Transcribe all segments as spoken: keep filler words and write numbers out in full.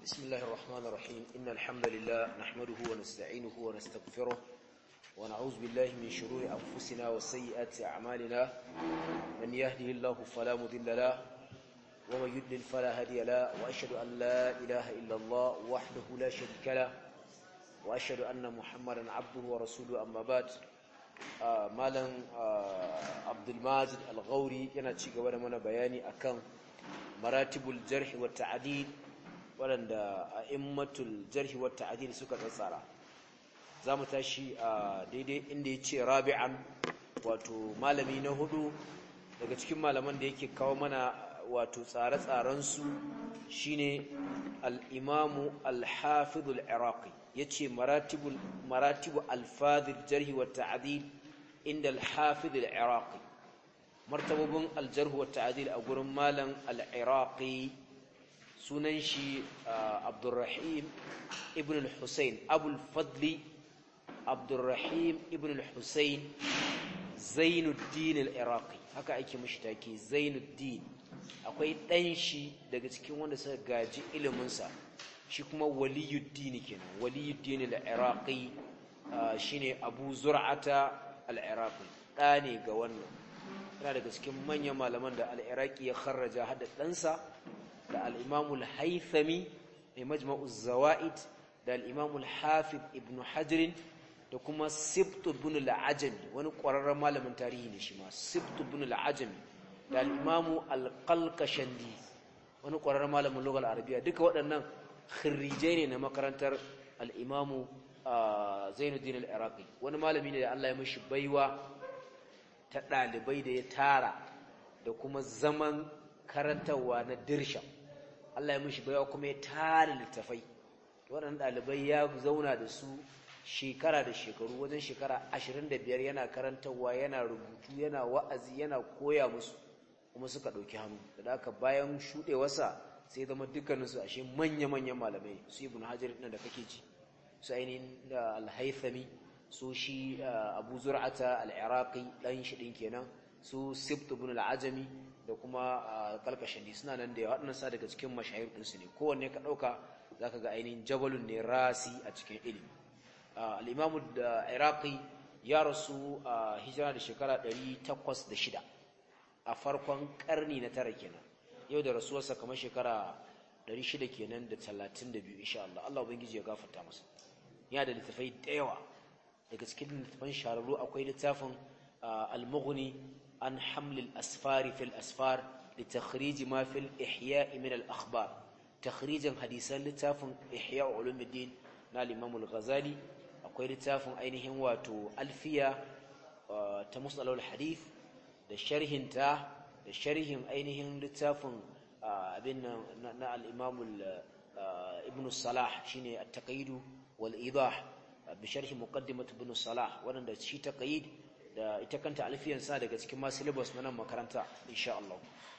بسم الله الرحمن الرحيم إن الحمد لله نحمده ونستعينه ونستغفره ونعوذ بالله من شرور أنفسنا وسيئات أعمالنا من يهده الله فلا مضل له ومن يضلل فلا هادي له وأشهد أن لا إله إلا الله وحده لا شريك له وأشهد أن محمدا عبده ورسوله أما بعد مالا عبد الماجد الغوري yana ci gaba da mana bayani akan maratibul jarh wa ta'dil waɗanda a'immatul jarh wa ta'dil suka tsara zamu tashi a daidai inda yace rabi'an wato malami na hudu daga cikin malaman da yake kawo mana wato tsare-tsaren su shine al-imam al-hafiz al-iraqi yace maratibul maratibu alfadhil jarh wa ta'dil inda al-hafiz al-iraqi martabubun al-jarh wa ta'dil a gurin malam al-iraqi sunan shi Abdurrahim ibn al-Husayn Abul Fadli Abdurrahim ibn al-Husayn Zainuddin al-Iraqi haka ake mishi take Zainuddin akwai dan shi daga cikin wanda suka gaji ilimin sa shi kuma Waliyuddin kenan Waliyuddin al-Iraqi shine Abu Zur'ata al-Iraqi dane ga wannan yana daga cikin manyan malaman da al-Iraqi ya kharraja hada ɗansa da al-Imam al-Haythami mai Majma'uz Zawaid da al-Imam al-Hafiz Ibn Hajar da kuma Sibt ibn al-Ajami wani ƙwararren malamin tarihi ne shi ma Sibt ibn al-Ajami da al-Imam al-Qalqashandi wani ƙwararren malamin lugal arabiya duka waɗannan khirrijai ne na makarantar al-Imam Zainuddin al-Iraqi wani malami ne da Allah ya mishi baiwa ta ɗalibai da ya tara da kuma zaman karantarwa na dirsham Allah ya mishi baiwa kuma ya tara littafai waɗannan ɗalibai ya zauna da su shekara da shekaru wajen shekara ashirin da biyar yana karantarwa yana rubutu yana wa'azi yana koya musu kuma suka ɗauki hannu da haka bayan shuɗewarsa sai zama dukkaninsu ashe manya-manyan malamai su ibn hajar ɗin da kake ji su ainihin da al-haythami su shi abu zur'ata al-iraqi ɗan shi ɗin kenan su sibt ibn al-ajami da kuma kalkashandi suna nan da waɗannan sa daga cikin mashahir ɗinsu ne kowanne ka ɗauka za ka ga ainihin jabalun ne rasi a cikin ilimi al'imamu da iraqi ya rasu a hijira da shekara ɗari takwas da shida a farkon ƙarni na tara kenan yau da rasuwarsa kamar shekara ɗari shida kenan da talatin da biyu insha Allah Allah ubangiji ya gafarta masa yana da littafai da yawa daga cikin littafan shararru akwai littafin al-mughni عن حمل الأسفار في الأسفار لتخريج ما في الإحياء من الأخبار تخريجا حديثا لتاف إحياء علوم الدين نال الإمام الغزالي أقول لتاف أينهم واتو ألفية تمصل له الحديث للشرح انتاه للشرح أينهم لتاف ابن الإمام ابن الصلاح شيني التقييد والإيضاح بشرح مقدمة ابن الصلاح وانا شي تقييد da ita kanta alfiyan sa daga cikin ma syllabus na nan makaranta insha Allah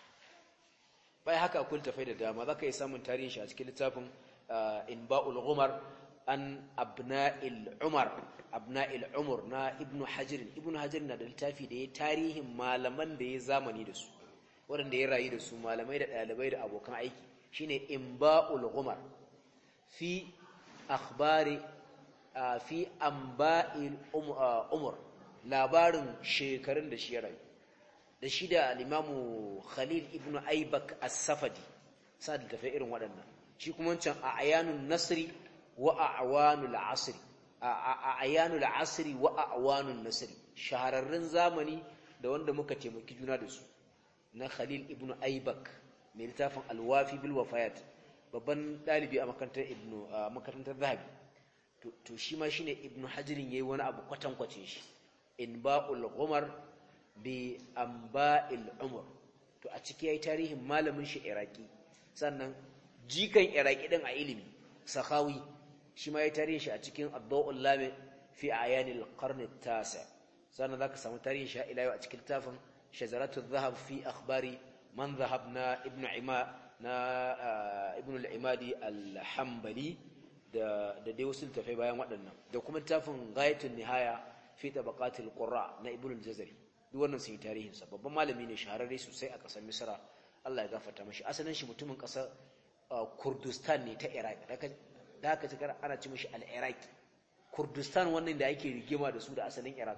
bai haka akwai tafai da dama zaka yi samun tarihin shi a cikin littafin Inba'ul Ghumar an Abna'il Umar Abna'il Umar na Ibn Hajar Ibn Hajar na da littafi da ya tarihin malaman da ya zamani da su waɗanda ya rayu da su malamai da ɗalibai da abokan aiki shine Inba'ul Ghumar fi akhbari fi anba'il umar labarin shekarun da shi ya rayu da shi da al-Imamu Khalil ibn Aybak as-Safadi sa da tafi irin waɗannan shi kuma wancan a ayanun nasri wa a'wanul asri a ayanul asri wa a'wanun nasri shahararrun zamani da wanda muka taimaki juna da su na Khalil ibn Aybak mai littafin al-Wafi bil Wafayat babban dalibi a makarantar ibnu makarantar Zahabi to shi ma shine Ibn Hajarin yayi wani abu kwatankwacin shi Inba'ul Ghumar bi Anba'il Umar to a ciki yayi tarihin malamin shi Iraki sannan jikan Iraki din a ilimi Sakhawi shi ma yayi tarihin shi a cikin Ad-Daw'ul Lami fi Ayanil Qarn at-Tasi' sannan zaka samu tarihin shi ila yau a cikin tafin Shajaratul Dhahab fi akhbari man dhahabna Ibn Ima na Ibn al-Imadi al-Hanbali da da dai wasu tafai bayan waɗannan da kuma tafin Ghayatul Nihaya fi tabaqatil qurra na Ibn al-Jazari duk wannan sun yi tarihin sa babban malami ne shahararre sosai a ƙasar Misra Allah ya gafarta mashi asalin shi mutumin ƙasar Kurdistan ne ta Iraq da haka cikar ana ci mishi al-Iraq Kurdistan wannan da ake rigima da su da asalin Iraq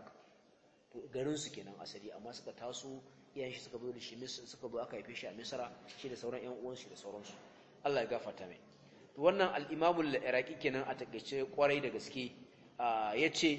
garin su kenan asali amma suka taso iyayen shi suka zo da shi Misr suka zo aka haife shi a Misra shi da sauran ƴan uwan shi da sauransu Allah ya gafarta mai wannan al-Imam al-Iraqi kenan a takeice kwarai da gaske yace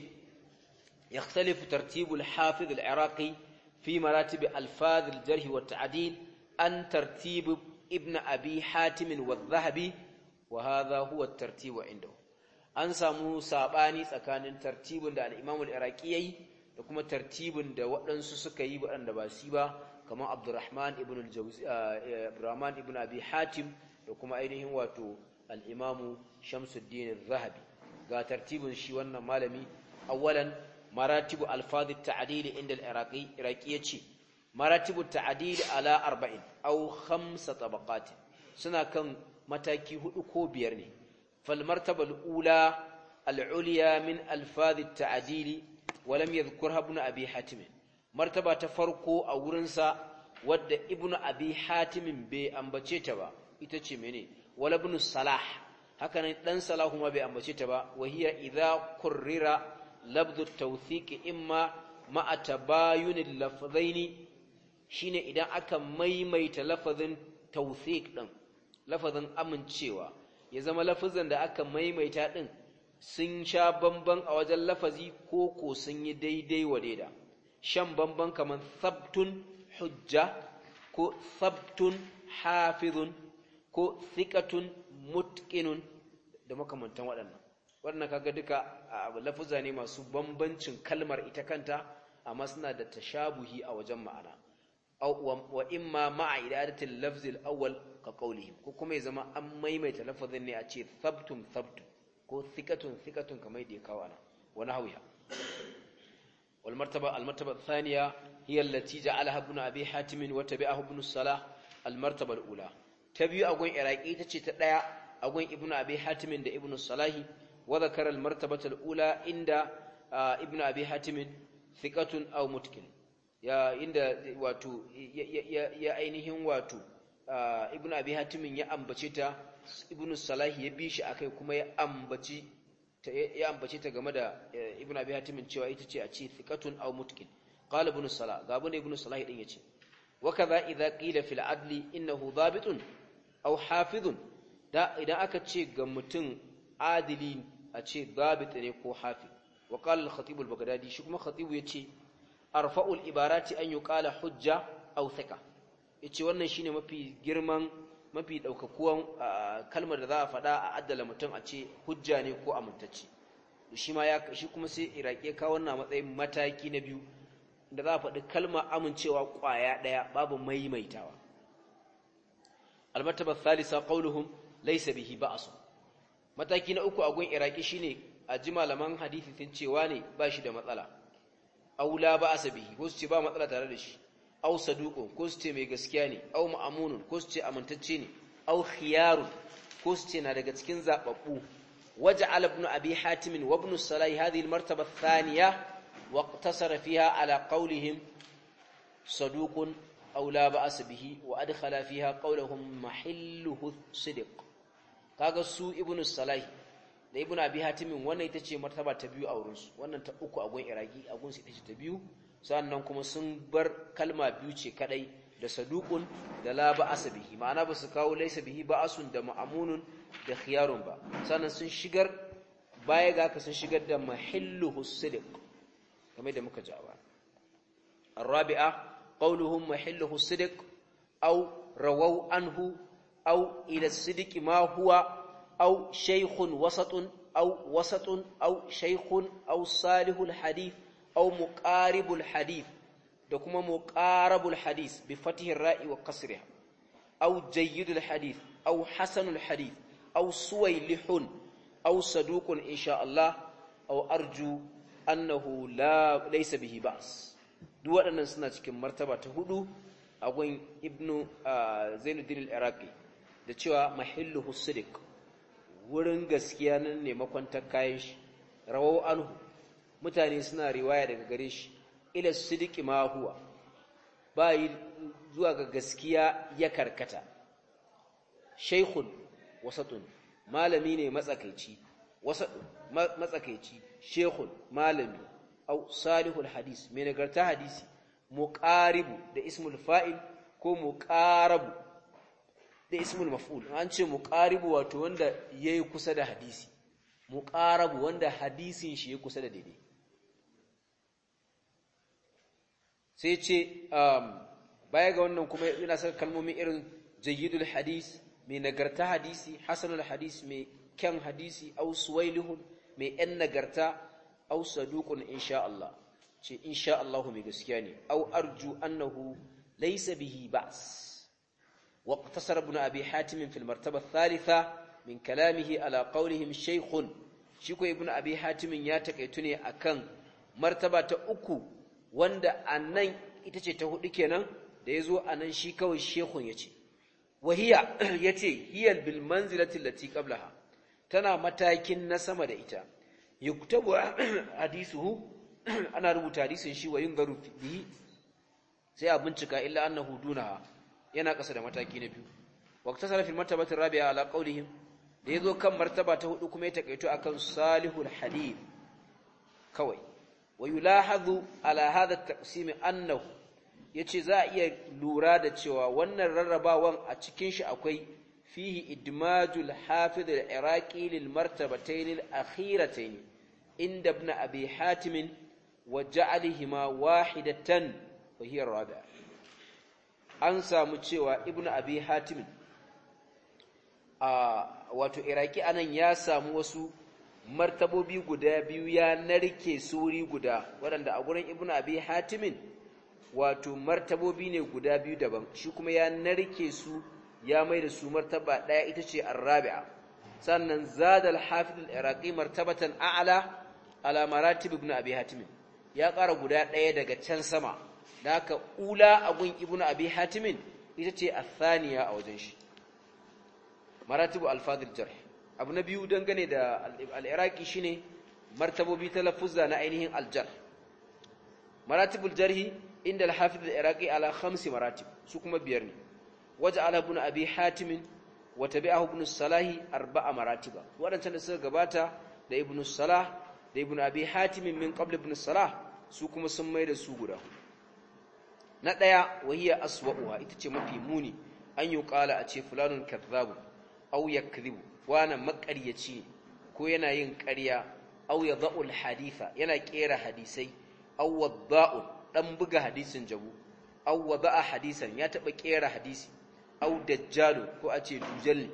yakhtalifu tartibul hafiz al-Iraqi fi maratib alfaz al-jarh wa at-ta'dil an tartib ibn abi hatim wa adh-dhahabi wa hadha huwa at-tartib indahu an samu sabani tsakanin tartibin da al-Imam al-Iraqi yayi da kuma tartibin da waɗansu suka yi waɗanda ba su ba kamar Abdurrahman ibn al-Jawzi Abdurrahman ibn Abi Hatim da kuma ainihin wato al-Imam Shamsuddin al-Zahabi ga tartibin shi wannan malami awwalan maratibu alfaz at-ta'dil inda al-Iraqi Iraqi yace maratibu at-ta'dil ala arba'in aw khamsa tabaqat suna kan mataki hudu ko biyar ne fal martaba al-ula al-ulya min alfaz at-ta'dil ولم يذكرها ابن أبي حاتم مرتبة تفرقوا أو رنسا ود ابن أبي حاتم بأنبتشتبا itace mene wala ibn salah haka nan dan salahu ma bai ambace ta ba wahiya idza kurrira labdhu at-tawthiq imma ma'a tabayun al-lafzaini shine idan aka maimaita lafazin tawthiq din lafazin amincewa ya zama lafazin da aka maimaita din sun sha bamban a wajen lafazi ko ko sun yi daidai wa daida shan bamban kaman sabtun hujja ko sabtun hafizun ko thiqatun mutqinun da makamantan waɗannan wannan kaga duka lafuza ne masu bambancin kalmar ita kanta amma suna da tashabuhi a wajen ma'ana aw wa imma ma'a idadati al-lafz al-awwal ka qawlihim ko kuma ya zama an maimaita lafazin ne a ce sabtun sabtun ko thiqatun thiqatun kamar da ya kawo ana wa nahwiha wal martaba al martaba athaniya hiya allati ja'alaha ibn abi hatim wa tabi'ahu ibn salah al martaba al ula tabi'u agun iraqi tace ta daya agun ibn abi hatim da ibn salahi wa dhakara al martabata al ula inda ibn abi hatim thiqatun aw mutqin ya inda wato ya ainihin wato ibn abi hatim ya ambace ta ibn salahi ya bi shi akai kuma ya ambaci ya ambace ta game da ibn abi hatim cewa ita ce a ce thiqatun aw mutqin qala ibn salah ga ibn ibn salahi din yace wa kaza idza qila fil adli innahu dhabitun aw hafizun da idan aka ce ga mutum adili a ce dhabit ne ko hafiz wa qala al khatib al baghdadi shi kuma khatib yace arfa'ul ibarati an yuqala hujja aw thiqa yace wannan shine mafi girman mafi daukakuwan kalmar da za a faɗa a addala mutum a ce hujja ne ko amintacce shi ma ya shi kuma sai iraki ka wannan matsayin mataki na biyu da za a faɗi kalma amincewa ƙwaya ɗaya babu maimaitawa almartaba thalitha qauluhum laysa bihi ba'as mataki na uku a gun iraki shine a ji malaman hadisi sun cewa ne ba shi da matsala aw la ba'as bihi ko su ce ba matsala tare da shi aw saduqun ko su ce mai gaskiya ne aw ma'amunun ko su ce amintacce ne aw khiyarun ko su ce na daga cikin zababbu waja'ala ibn abi hatim wa ibn salahi hadhihi al-martaba ath-thaniya wa iqtasara fiha ala qawlihim saduqun aw la ba'as bihi wa adkhala fiha qawluhum mahilluhu sidq kaga su ibn salahi da ibn abi hatim wannan ita ce martaba ta biyu a wurin su wannan ta uku a gun iraki a gun su ita ce ta biyu sannan kuma sun bar kalma biyu ce kadai da saduqun da la ba'as bihi ma'ana ba su kawo laysa bihi ba'asun da ma'amunun da khiyarun ba sannan sun shigar baya ga ka sun shigar da mahilluhu sidq kamar da muka ji ba arabi'a qawluhum mahilluhu sidq aw rawaw anhu aw ila sidq ma huwa aw shaykhun wasatun aw wasatun aw shaykhun aw salihul hadith أو مقارب الحديث da kuma muqarabul hadith bi fatihir ra'i wa kasriha aw jayyidul hadith aw hasanul hadith aw suwaylihun aw saduqun insha Allah aw arju annahu la laysa bihi ba's duk waɗannan suna cikin martaba ta hudu a gun ibnu Zainuddin al-Iraqi da cewa mahilluhu sidq wurin gaskiya nan ne makwantar kayan shi rawahu anhu mutane suna riwaya daga gare shi ila sidiki ma huwa bai zuwa ga gaskiya ya karkata shaykhun wasatun malami ne matsakaici wasatun matsakaici shehun malami au salihul hadis mai nagarta hadisi muqaribu da ismul fa'il ko muqarabu da ismul maf'ul an ce muqaribu wato wanda yayi kusa da hadisi muqarabu wanda hadisin shi yayi kusa da daidai sai ce um, baya ga wannan kuma ina saka kalmomi irin jayyidul hadis mai nagarta hadisi hasanul hadis mai kyan hadisi au suwailihun mai yan nagarta au saduqun insha Allah ce insha Allah mai gaskiya ne au arju annahu laysa bihi ba's واقتصر ابن أبي حاتم في المرتبة الثالثة من كلامه على قولهم شيخ شيكو ابن أبي حاتم ياتكيتني أكن مرتبة أكو وند أنن itace ta hudu kenan da yazo anan shi kawai shehun yace wahiya yace hiya bil manzilati allati qablaha tana matakin na sama da ita yuktabu hadisuhu ana rubuta hadisin shi wa yungaru bihi sai a bincika illa annahu dunaha yana kasa da mataki na biyu waqtasara fil martabati rabi'a ala qawlihim da yazo kan martaba ta hudu kuma ya takaito akan salihul hadith kawai wa yulahadhu ala hadha at-taqsim annahu yace za a iya lura da cewa wannan rarrabawan a cikin shi akwai fihi idmajul hafiz al-iraqi lil martabatayn al-akhiratayn inda ibn abi hatim wa ja'alihima wahidatan wa hiya ar-rabi'a an samu cewa ibnu abi hatim a wato iraki anan ya samu wasu martabobi guda biyu ya narke suri guda waɗanda a gurin ibnu abi hatim wato martabobi ne guda biyu daban shi kuma ya narke su ya mai da su martaba ɗaya ita ce ar-rabi'a sannan zada al-hafiz al-iraqi martabatan a'la ala maratib ibnu abi hatim ya ƙara guda ɗaya daga can sama da haka ula a gun ibnu abi hatimin ita ce athaniya a wajen shi maratibu alfadil jarh abu na biyu dangane da al-iraqi shine martabobi talaffuzza na ainihin al-jarh maratibul jarh inda al-hafiz al-iraqi ala khamsi maratib su kuma biyar ne waja'ala ibnu abi hatimin wa tabi'ahu ibnu salahi arba'a maratiba wadancan da suka gabata da ibnu salah da ibnu abi hatimin min qabl ibnu salah su kuma sun mai da su guda na ɗaya wahiya aswa'uha ita ce mafi muni an yi ƙala a ce fulanun kadhabu aw yakdhibu wana maƙaryaci ko yana yin ƙarya aw yadha'ul haditha yana ƙera hadisai aw wadda'un dan buga hadisin jabu aw wada'a hadisan ya taba ƙera hadisi aw dajjalu ko a ce dujal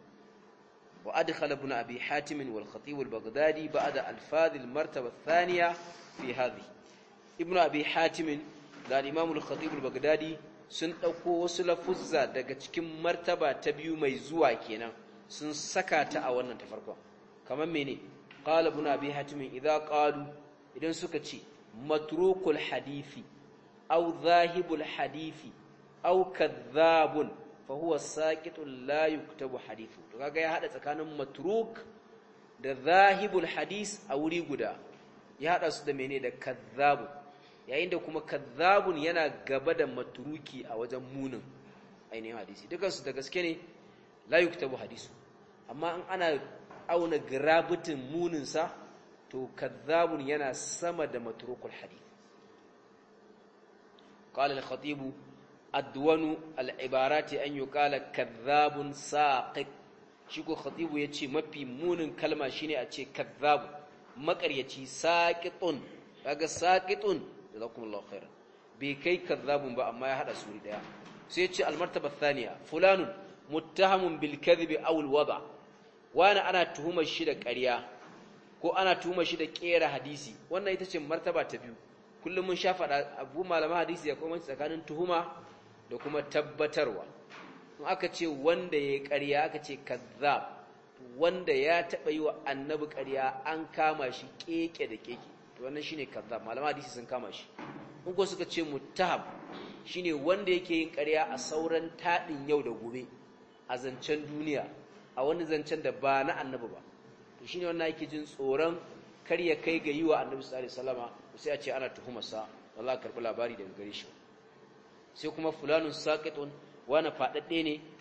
wa adkhala ibn abi hatim wal khatib al baghdadi ba'da alfadh al martaba athaniya fi hadhihi ibn abi hatim da Imam al-Khatib al-Baghdadi sun dauko wasu lafuzza daga cikin martaba ta biyu mai zuwa kenan sun saka ta a wannan ta farko kamar mene qala ibn abi hatim idza qalu idan suka ce matrukul hadisi aw zahibul hadisi aw kadhabun fa huwa saqitun la yuktabu hadithu to kaga ya hada tsakanin matruk da zahibul hadis a wuri guda ya hada su da mene da kadhabun yayin da kuma kadhabun yana gaba da matruki a wajen munin ainihin hadisi dukansu da gaske ne la yuktabu hadisu amma in ana auna garabitin munin sa to kadhabun yana sama da matrukul hadith qala al-khatib adwanu al-ibarati an yuqala kadhabun saqit shi ko khatibu yace mafi munin kalma shine a ce kadhabu makaryaci saqitun kaga saqitun jazakumullahu khairan bai kai kadhabun ba amma ya hada suri daya sai ya ce almartaba thaniya fulanun muttahamun bil kadhib aw al wada wani ana tuhumar shi da ƙarya ko ana tuhumar shi da kera hadisi wannan ita ce martaba ta biyu kullum mun sha fada abu malama hadisi ya kuma tsakanin tuhuma da kuma tabbatarwa in aka ce wanda yayi ƙarya aka ce kadhab wanda ya taba yi wa annabi ƙarya an kama shi keke da keke to wannan shine kazzab malama hadisi sun kama shi in ko suka ce muttaham shine wanda yake yin ƙarya a sauran tadin yau da gobe a zancen duniya a wani zancen da ba na annabi ba to shine wannan yake jin tsoron kar ya kai ga yiwa annabi sallallahu alaihi wasallama sai a ce ana tuhumar sa wallahi karbi labari daga gare shi sai kuma fulanun saqitun wani fadadde ne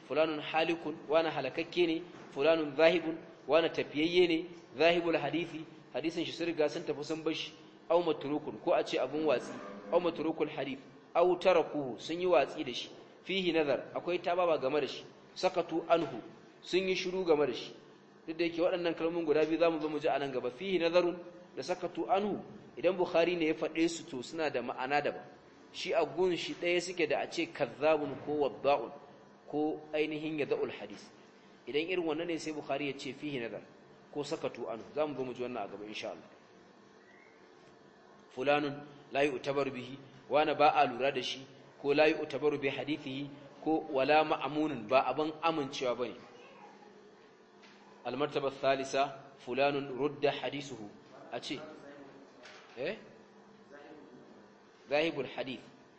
fulanun halikun wani halakakke ne fulanun zahibun wani tafiyayye ne zahibul hadisi hadisin shi sun riga sun tafi sun bashi aw matrukun ko a ce abun watsi aw matrukul hadith aw tarakuhu sun yi watsi da shi fihi nazar akwai tababa game da shi sakatu anhu sun yi shiru game da shi duk da yake waɗannan kalmomin guda biyu zamu zo mu ji a nan gaba fihi nazarun da sakatu anhu idan bukhari ne ya faɗe su to suna da ma'ana daban shi a gun shi ɗaya suke da a ce kazzabun ko wadda'un ko ainihin yada'ul hadis idan irin wannan ne sai bukhari ya ce fihi nazar ko sakatu anhu zamu zo mu ji wannan a gaba insha Allah fulanun la yu'tabaru bihi wana ba a lura da shi ko la yu'tabaru bi hadithihi ko wala ma'amunun ba abin amincewa bane al-martaba thalitha fulanun rudda hadithuhu a ce eh zahibul hadith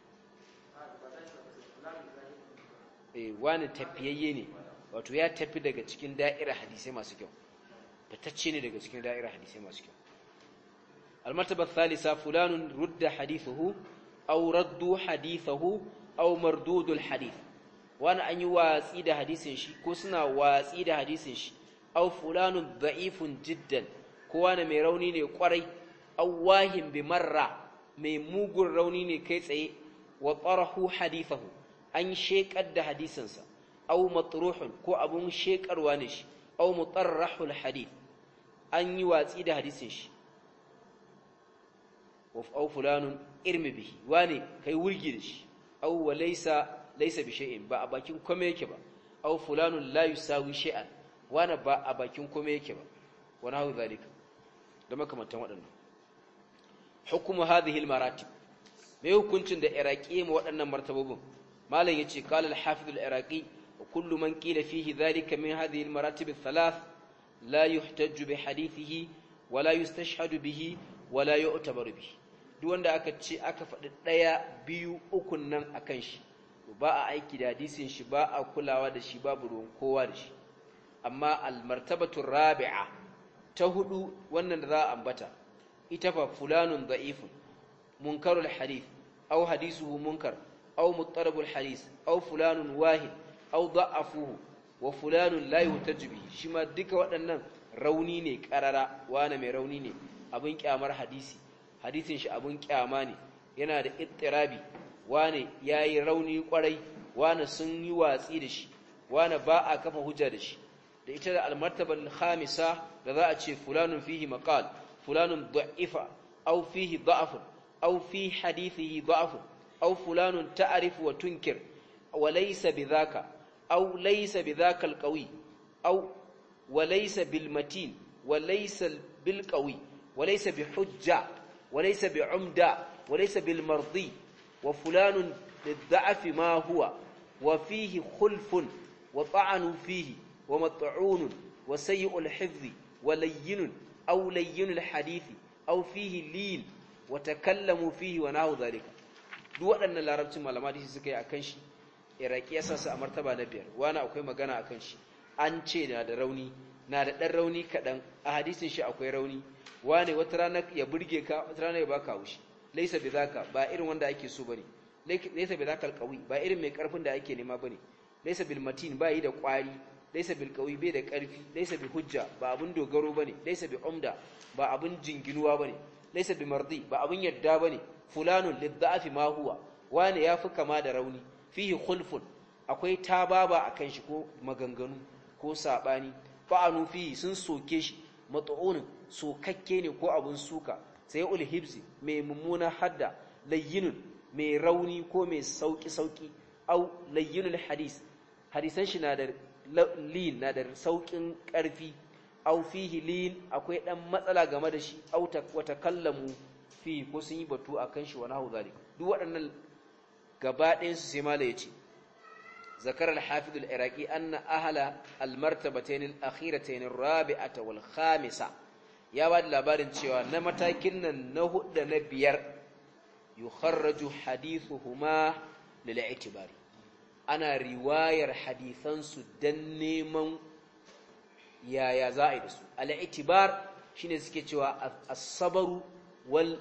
eh wani tafiyayye ne wato ya tafi daga cikin da'ira hadisi masu kyau fitacce ne daga cikin da'ira hadisi masu kyau المرتبة الثالثة فلان رد حديثه أو رد حديثه أو مردود الحديث وانا أن يواسيد حديث شي كسنا واسيد حديث شي أو فلان ضعيف جدا كوانا ميرونيني قري أو واهم بمرة ميموغر رونيني كيسي وطرحوا حديثه أن شيك أدى حديثا أو مطروح كو أبون شيك أروانش أو مطرح الحديث أن يواسيد حديث شي أو فلان ارمي به واني كي ولجيش أو وليس ليس بشيء با أباكين كما يكبا أو فلان لا يساوي شيئا وانا با أباكين كما يكبا ونحو ذلك لما كما تنوأنا حكم هذه المراتب ما يكونش عند إراكي موأنا مرتبهم ما لا يتي قال الحافظ العراقي وكل من قيل فيه ذلك من هذه المراتب الثلاث لا يحتج بحديثه ولا يستشهد به ولا يعتبر به duk wanda aka ce aka faɗi ɗaya biyu ukun nan akan shi ba a aiki da hadisin shi ba a kulawa da shi babu ruwan kowa da shi amma almartabatu rabi'a ta hudu wannan da za a ambata ita fa fulanun da'ifun munkarul hadith aw hadithuhu munkar aw muttarabul hadith aw fulanun wahin aw da'afuhu wa fulanun la yuhtaj bihi shi ma duka waɗannan rauni ne karara wani mai rauni ne abin kyamar hadisi hadisin shi abun kyama ne yana da ittirabi wane yayi rauni kwarai wane sun yi watsi da shi wane ba a kafa hujja da shi da ita da al-martabal khamisa da za a ce fulanun fihi maqal fulanun da'ifa aw fihi da'af aw fi hadithihi da'af aw fulanun ta'rifu wa tunkir wa laysa bidhaka aw laysa bidhaka al-qawi aw wa laysa bil matin wa laysa bil qawi wa laysa bi hujja وليس بعمدة وليس بالمرضي وفلان للضعف ما هو وفيه خلف وطعن فيه ومطعون وسيء الحفظ ولين أو لين الحديث أو فيه لين وتكلموا فيه ونحو ذلك duk waɗannan larabcin malama da suka yi akan shi iraki ya sasa a martaba na biyar wani akwai magana akan shi an ce na da rauni na da ɗan rauni kaɗan a hadisin shi akwai rauni wane wata rana ya burge ka wata rana ya baka haushi laisa bi zaka ba irin wanda ake so bane laisa bi zaka alqawi ba irin mai karfin da ake nema bane laisa bil matin ba yi da kwari laisa bil qawi bai da karfi laisa bi hujja ba abun dogaro bane laisa bi umda ba abun jinginuwa bane laisa bi mardi ba abun yadda bane fulanun lidha'fi ma huwa wane yafi kama da rauni fihi khulfun akwai tababa akan shi ko maganganu ko sabani fa'anu fihi sun soke shi mat'unun sokakke ne ko abun suka sai ulhibzi mai mummuna hadda layyinun mai rauni ko mai sauki sauki au layyinul hadis hadisan shi na da lin na da saukin karfi au fihi lin akwai dan matsala game da shi au takallamu fi ko sun yi batu akan shi wa nahu zalik duk waɗannan gaba ɗayan su sai mala yace ذكر الحافظ العراقي أن أهل المرتبتين الأخيرتين الرابعة والخامسة يا بعد labarin cewa na matakin nan na hudu da na biyar yukharraju hadithuhuma lil i'tibari ana riwayar hadisan su dan neman yaya za a yi da su al i'tibar shine suke cewa as-sabru wal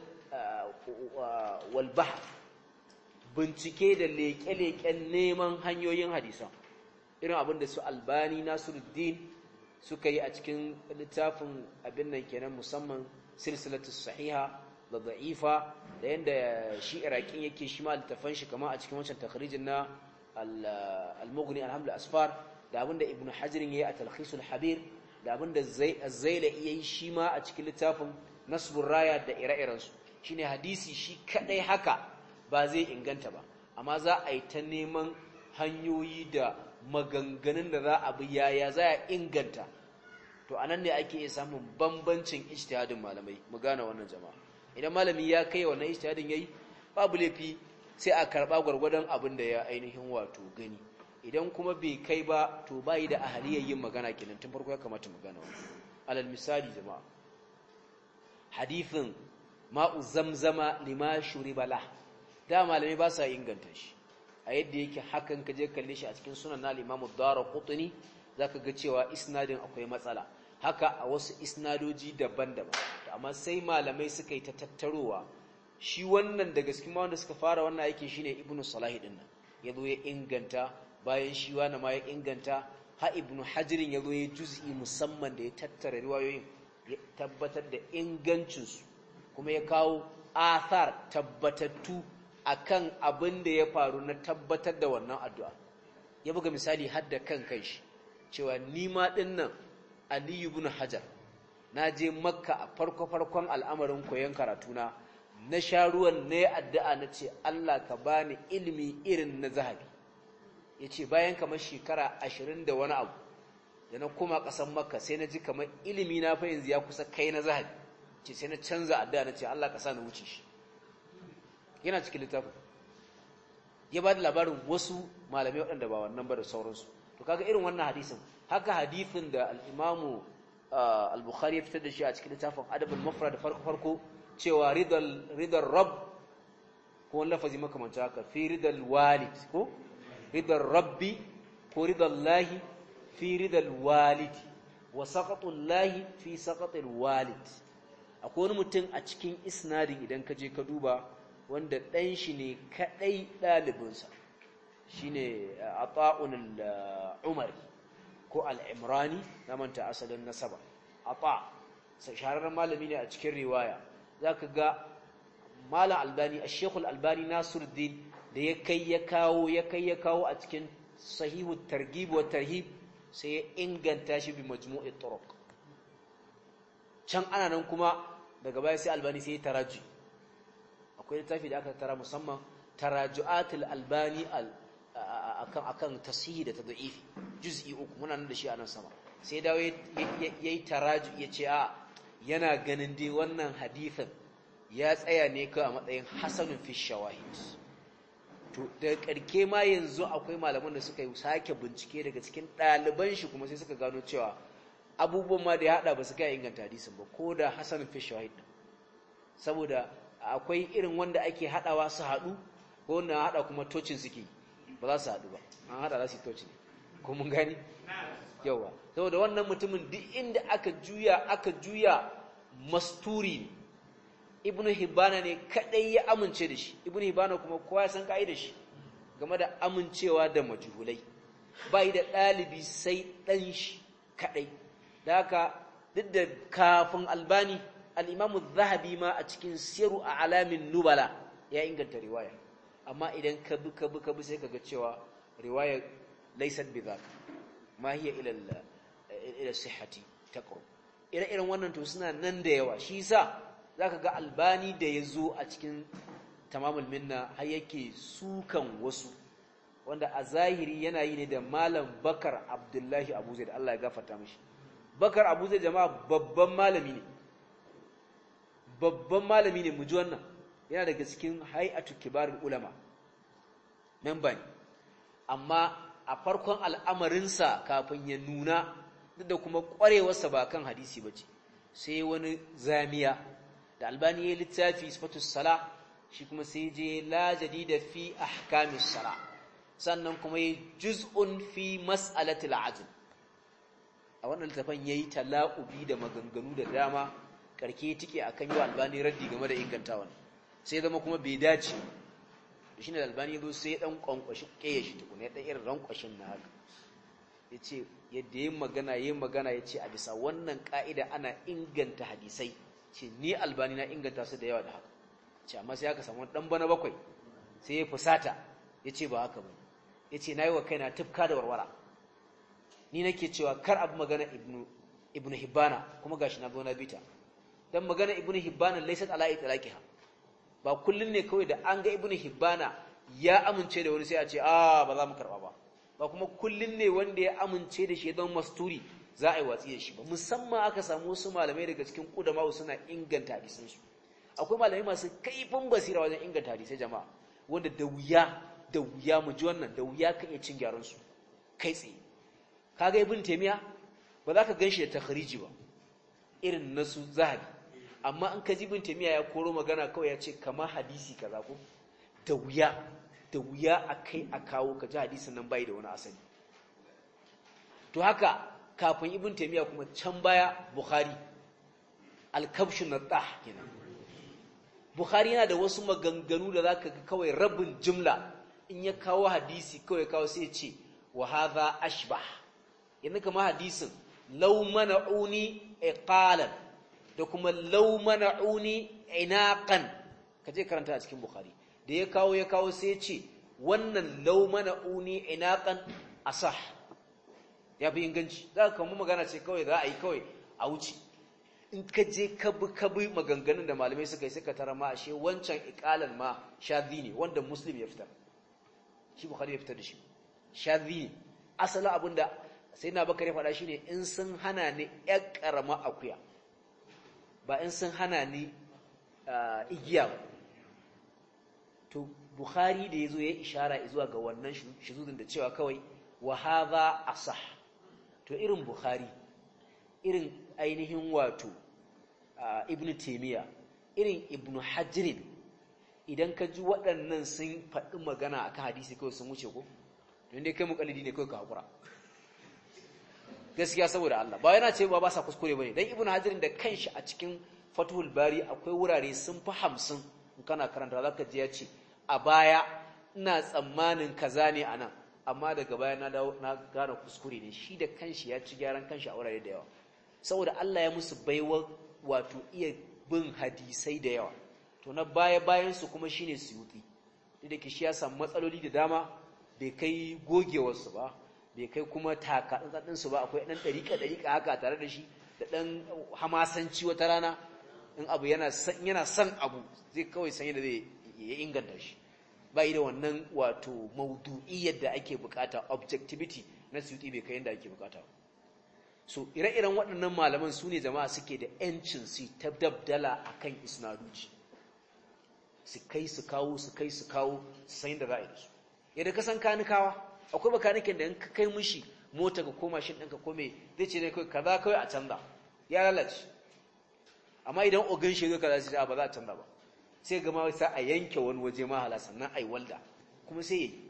wal bahr bincike da leke-leken neman hanyoyin hadisan irin abin da su Albani Nasiruddin suka yi a cikin littafin abin nan kenan musamman silsilatu sahiha da da'ifa da yanda shi iraqin yake shi ma littafan shi kamar a cikin wancan takhrijin na al-mughni alhamdul asfar da abin da ibnu hajar yayi a talkhisul habir da abin da az-zaila yayi shi ma a cikin littafin nasbur raya da ire-iren su shine hadisi shi kadai haka ba zai inganta ba amma za a yi ta neman hanyoyi da maganganun da za a bi yaya za a inganta to anan ne ake iya samun bambancin ijtihadin malamai mu gane wannan jama'a idan malami ya kai wannan ijtihadin yayi babu laifi sai a karba gurgurdan abin da ya ainihin wato gani idan kuma bai kai ba to bai da ahaliyar yin magana kenan tun farko ya kamata mu gane wannan alal misali jama'a hadithin ma'u zamzama lima shuriba la da malamai ba sa inganta shi a yadda yake hakan ka je kalle shi a cikin sunan na Imam Ad-Darqutni zaka ga cewa isnadin akwai matsala haka a wasu isnadoji daban-daban amma sai malamai suka yi ta tattarowa shi wannan daga cikin wanda suka fara wannan aikin shine Ibn Salah din nan yazo ya inganta bayan shi wani ma ya inganta ha Ibn Hajar yazo ya juz'i musamman da ya tattara riwayoyin ya tabbatar da ingancin su kuma ya kawo athar tabbatattu akan abin da ya faru na tabbatar da wannan addu'a ya buga misali har da kan kanshi cewa ni ma dinnan Ali ibn Hajar na je Makka a farko farkon al'amarin koyon karatuna na sha ruwan ne addu'a na ce Allah ka bani ilimi irin na Zahabi yace bayan kamar shekara ashirin da wani abu da na koma kasan Makka sai na ji kamar ilimi na fa yanzu ya kusa kai na Zahabi ce sai na canza addu'a na ce Allah ka sa na wuce shi yana cikin littafin ya ba da labarin wasu malamai waɗanda ba wannan ba da sauransu to kaga irin wannan hadisin haka hadisin da al-Imam al-Bukhari ya fitar da shi a cikin littafin Adabul Mufrad da farko farko cewa ridal ridal rabb ko wani lafazi makamanta haka fi ridal walid ko ridal rabbi ko ridal lahi fi ridal walid wa saqatul lahi fi saqatil walid akwai wani mutum a cikin isnadin idan ka je ka duba wanda ɗan shi ne kaɗai ɗalibinsa shi ne ata'un al'umari ko al'imrani na manta asalin nasaba ata shahararren malami ne a cikin riwaya za ka ga malam albani a shekul albani nasiruddin da ya kai ya kawo ya kai ya kawo a cikin sahihu targhib wa tarhib sai ya inganta shi bi majmu'i turuq can ana nan kuma daga baya sai albani sai ya taraji akwai littafi da aka tara musamman taraju'atul albani akan akan tasihi da tad'ifi juz'i uku muna nan da shi a nan sama sai dawo yayi taraju yace a yana ganin dai wannan hadisin ya tsaya ne ka a matsayin hasanun fi shawahid to da karke ma yanzu akwai malaman da suka yi sake bincike daga cikin ɗaliban shi kuma sai suka gano cewa abubuwan ma da ya hada ba su kai inganta hadisin ba ko da hasanun fi shawahid saboda akwai irin wanda ake hadawa su hadu ko wanda hada kuma tocin suke ba za su hadu ba an hada za su tocin ko mun gani yawa saboda wannan mutumin duk inda aka juya aka juya masturi ibnu hibana ne kadai ya amince da shi ibnu hibana kuma kowa ya san kai da shi game da amincewa da majhulai bai da dalibi sai dan shi kadai da haka duk da kafin albani al-Imam az-Zahabi ma a cikin Siru A'lamin Nubala ya inganta riwaya amma idan ka bi ka bi ka bi sai kaga cewa riwaya laysat bidhaka ma hiya ila ila sihhati taqrub ire-iren wannan to suna nan da yawa shi yasa zaka ga Albani da yazo a cikin Tamamul Minna har yake sukan wasu wanda a zahiri yana yi ne da Malam Bakar Abdullahi Abu Zaid Allah ya gafarta mishi Bakar Abu Zaid jama'a babban malami ne babban malami ne muji wannan yana daga cikin hay'atu kibarul ulama member ne amma a farkon al'amarinsa kafin ya nuna duk da kuma kwarewarsa ba kan hadisi bace sai wani zamiya da Albani ya littafi sifatus sala shi kuma sai je la jadida fi ahkamis sala sannan kuma yi juz'un fi mas'alatil ajl a wannan littafin yayi tala'ubi da maganganu da dama karke tike akan yi Albani raddi game da ingantawan sai zama kuma bai dace shine Albani yazo sai dan kwankwashi keye shi tukune dan irin rankwashin na haka yace yadda yayin magana yayin magana yace a bisa wannan ka'ida ana inganta hadisai ce ni albani na inganta su da yawa da haka ce amma sai aka samu dan bana bakwai sai ya fusata yace ba haka bane yace nayi wa kaina tufka da warwara ni nake cewa kar abu magana ibnu ibnu hibbana kuma gashi na zo na bita dan magana ibnu hibbana laysat ala itlaqiha ba kullun ne kawai da an ga ibnu hibbana ya amince da wani sai a ce ah ba za mu karba ba ba kuma kullun ne wanda ya amince da shi don masturi za a yi watsi da shi ba musamman aka samu wasu malamai daga cikin kudama suna inganta hadisan su akwai malamai masu kaifin basira wajen inganta hadisai jama'a wanda da wuya da wuya mu ji wannan da wuya kan iya cin gyaran su kai tsaye kaga ibn taymiya ba za ka ganshi da takhriji ba irin nasu zahabi amma an kaji ibn taymiya ya koro magana kawai ya ce kamar hadisi kaza ko da wuya da wuya akai a kawo ka ji hadisin nan bai da wani asali to haka kafin ibn taymiya kuma can baya bukhari al-kabshun natah kenan bukhari yana da wasu maganganu da zaka ga kawai rabin jumla in ya kawo hadisi kawai kawo sai ya ce wa hadha ashbah yana kama hadisin law mana'uni iqalan da kuma law mana'uni inaqan kaje karanta a cikin bukhari da ya kawo ya kawo sai ya ce wannan law mana'uni inaqan asah ya fi inganci za ka kama magana ce kawai za a yi kawai a wuce in ka je ka bi ka bi maganganun da malamai suka yi suka tara ma ashe wancan iqalan ma shadhi ne wanda muslim ya fitar shi bukhari ya fitar da shi shadhi ne asalin abinda sai na bakare faɗa shine in sun hana ni ƴar ƙarama akuya ba in sun hana ni igiya ba to bukhari da yazo ya ishara zuwa ga wannan shuzuzin da cewa kawai wa hadha asah to irin bukhari irin ainihin wato ibnu taymiya irin ibnu hajr idan ka ji waɗannan sun faɗi magana akan hadisi kawai sun wuce ko to indai kai muqallidi ne kawai ka hakura gaskiya saboda Allah ba yana ce ba ba sa kuskure bane dan ibnu hajr da kanshi a cikin fathul bari akwai wurare sun fi hamsin in kana karanta zaka ji ya ce a baya ina tsammanin kaza ne anan amma daga baya na dawo na gane kuskure ne shi da kanshi ya ci gyaran kanshi a wurare da yawa saboda Allah ya musu baiwa wato iya bin hadisai da yawa to na baya bayan su kuma shine Suyuti da ke shi ya samu matsaloli da dama bai kai gogewar su ba bai kai kuma taka tsantsan su ba akwai dan dariƙa dariƙa haka tare da shi da dan hamasanci wata rana in abu yana san yana san abu zai kawai san yadda zai ya inganta shi bai da wannan wato maudu'iyyar da ake bukata objectivity na Suyuti bai kai yadda ake bukata so ire-iren waɗannan malaman su ne jama'a suke da yancin su ta dabdala akan isnaduji su kai su kawo su kai su kawo su san yadda za a yi da su yadda ka san kanikawa akwai bakanikin da in ka kai mushi mota ka koma shin ɗinka kome zai ce ne kawai kaza kawai a canza ya lalace amma idan ogan shi zai kaza sai ba za a canza ba sai gama sai a yanke wani waje mahala sannan ai walda kuma sai yi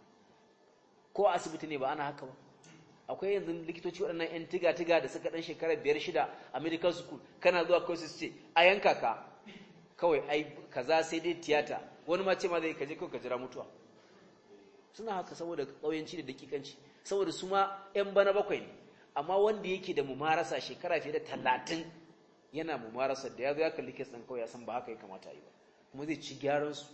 ko asibiti ne ba ana haka ba akwai yanzu likitoci waɗannan yan tiga-tiga da suka ɗan shekarar biyar shida a medical school kana zuwa kawai su ce a yanka ka kawai ai kaza sai dai tiyata wani ma ce ma zai kaje kawai ka jira mutuwa suna haka saboda ƙauyenci da dakikanci saboda su ma yan bana bakwai ne amma wanda yake da mumarasa shekara fiye da talatin yana mumarasa da ya zo ya kalli kes ɗin kawai ya san ba haka ya kamata yi ba kuma zai ci gyaran su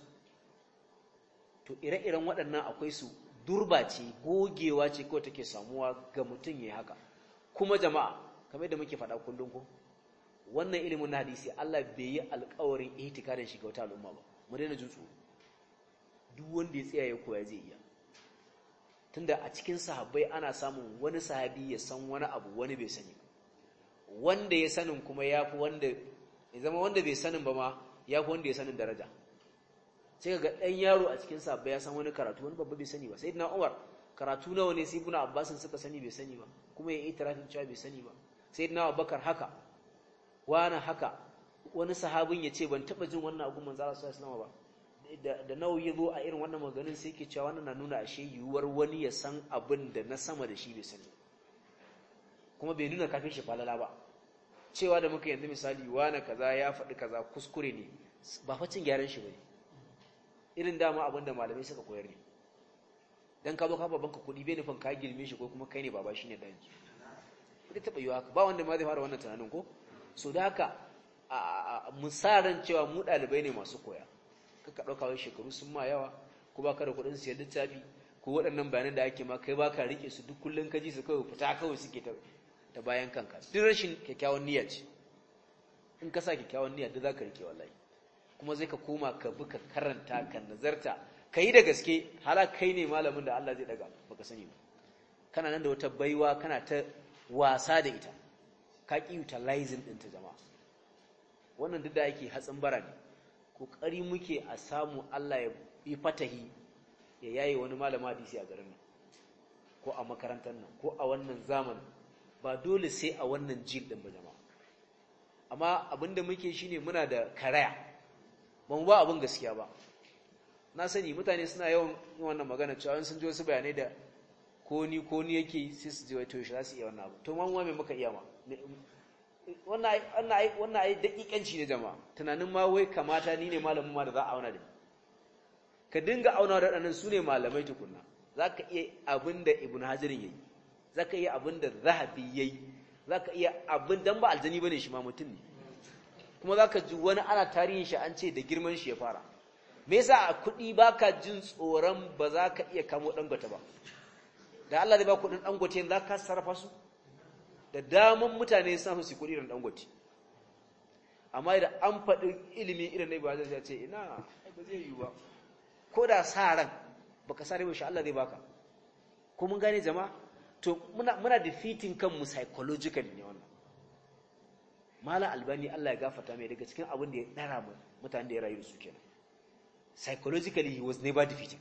to ire-iren waɗannan akwai su durba ce gogewa ce kawai take samuwa ga mutum yayi haka kuma jama'a kamar yadda muke faɗa kullum ko wannan ilimin na hadisi Allah bai yi alƙawarin ihtikarin shi ga wata al'umma ba mu daina jin tsoro duk wanda ya tsaya ya koya zai iya tunda a cikin sahabbai ana samun wani sahabi ya san wani abu wani bai sani wanda ya sanin kuma yafi wanda ya zama wanda bai sanin ba ma yafi wanda ya sanin daraja sai ga dan yaro a cikin sahabbai ya san wani karatu wani babba bai sani ba sayyidina Umar karatu nawa ne sai ibnu Abbas suka sani bai sani ba kuma ya yi itirafin cewa bai sani ba sayyidina Abubakar haka wani haka wani sahabin ya ce ban taba jin wannan abu manzo Allah sallallahu alaihi wasallam ba da nawawi ya zo a irin wannan maganin sai yake cewa wannan na nuna ashe yiwuwar wani ya san abin da na sama da shi bai sani kuma bai nuna kafin shi falala ba cewa da muka yanzu misali wani kaza ya faɗi kaza kuskure ne ba facin gyaran shi bane irin dama abin da malamai suka koyar ne dan ka zo ka babanka kuɗi bai nufin ka girme shi ko kuma kai ne baba shine dan ki ba taɓa yiwa haka ba wanda ma zai fara wannan tunanin ko so da haka musaran cewa mu ɗalibai ne masu koya kaka ɗauka wai shekaru sun ma yawa ko baka da kuɗin siyar littafi ko waɗannan bayanan da ake ma kai baka rike su duk kullun ka ji su kawai fita kawai suke ta ta bayan kanka duk rashin kyakkyawan niyya ce in ka sa kyakkyawan niyya duk zaka rike wallahi kuma zai ka koma ka bi ka karanta ka nazarta kai da gaske hala kai ne malamin da Allah zai daga baka sani ba kana nan da wata baiwa kana ta wasa da ita ka ki utilizing din ta jama'a wannan duk da yake hatsin bara ne kokari muke a samu Allah ya yi fatahi ya yayi wani malama hadisi a garin nan ko a makarantar nan ko a wannan zamanin ba dole sai a wannan jil din ba jama'a amma abinda muke shine muna da karaya ba mu ba abin gaskiya ba na sani mutane suna yawan yin wannan magana cewa sun ji wasu bayanai da ko ni ko ni yake sai su ji wai to shi za su iya wannan abu to ma mu me muka iya ma wannan wannan wannan ai dakikanci ne jama'a tunanin ma wai kamata ni ne malamin ma da za a auna da ni ka dinga auna da wadannan sune malamai tukunna zaka iya abinda ibnu hajarin yayi zaka iya abinda zahabi yayi zaka iya abin dan ba aljani bane shi ma mutum ne kuma zaka ji wani ana tarihin shi an ce da girman shi ya fara me yasa a kudi baka jin tsoron ba za ka iya kamo dangote ba da Allah zai ba kudin dangote za ka sarrafa su da daman mutane sun su kudi ran dangote amma idan an faɗi ilimi irin na ba zai ce ina ba zai yi ba ko da sa ran baka sare ba shi Allah zai baka ko mun gane jama'a to muna muna defeating kanmu psychologically ne wannan Malam Albani Allah ya gafarta mai daga cikin abin da ya dara mu mutanen da ya rayu su kenan psychologically he was never defeated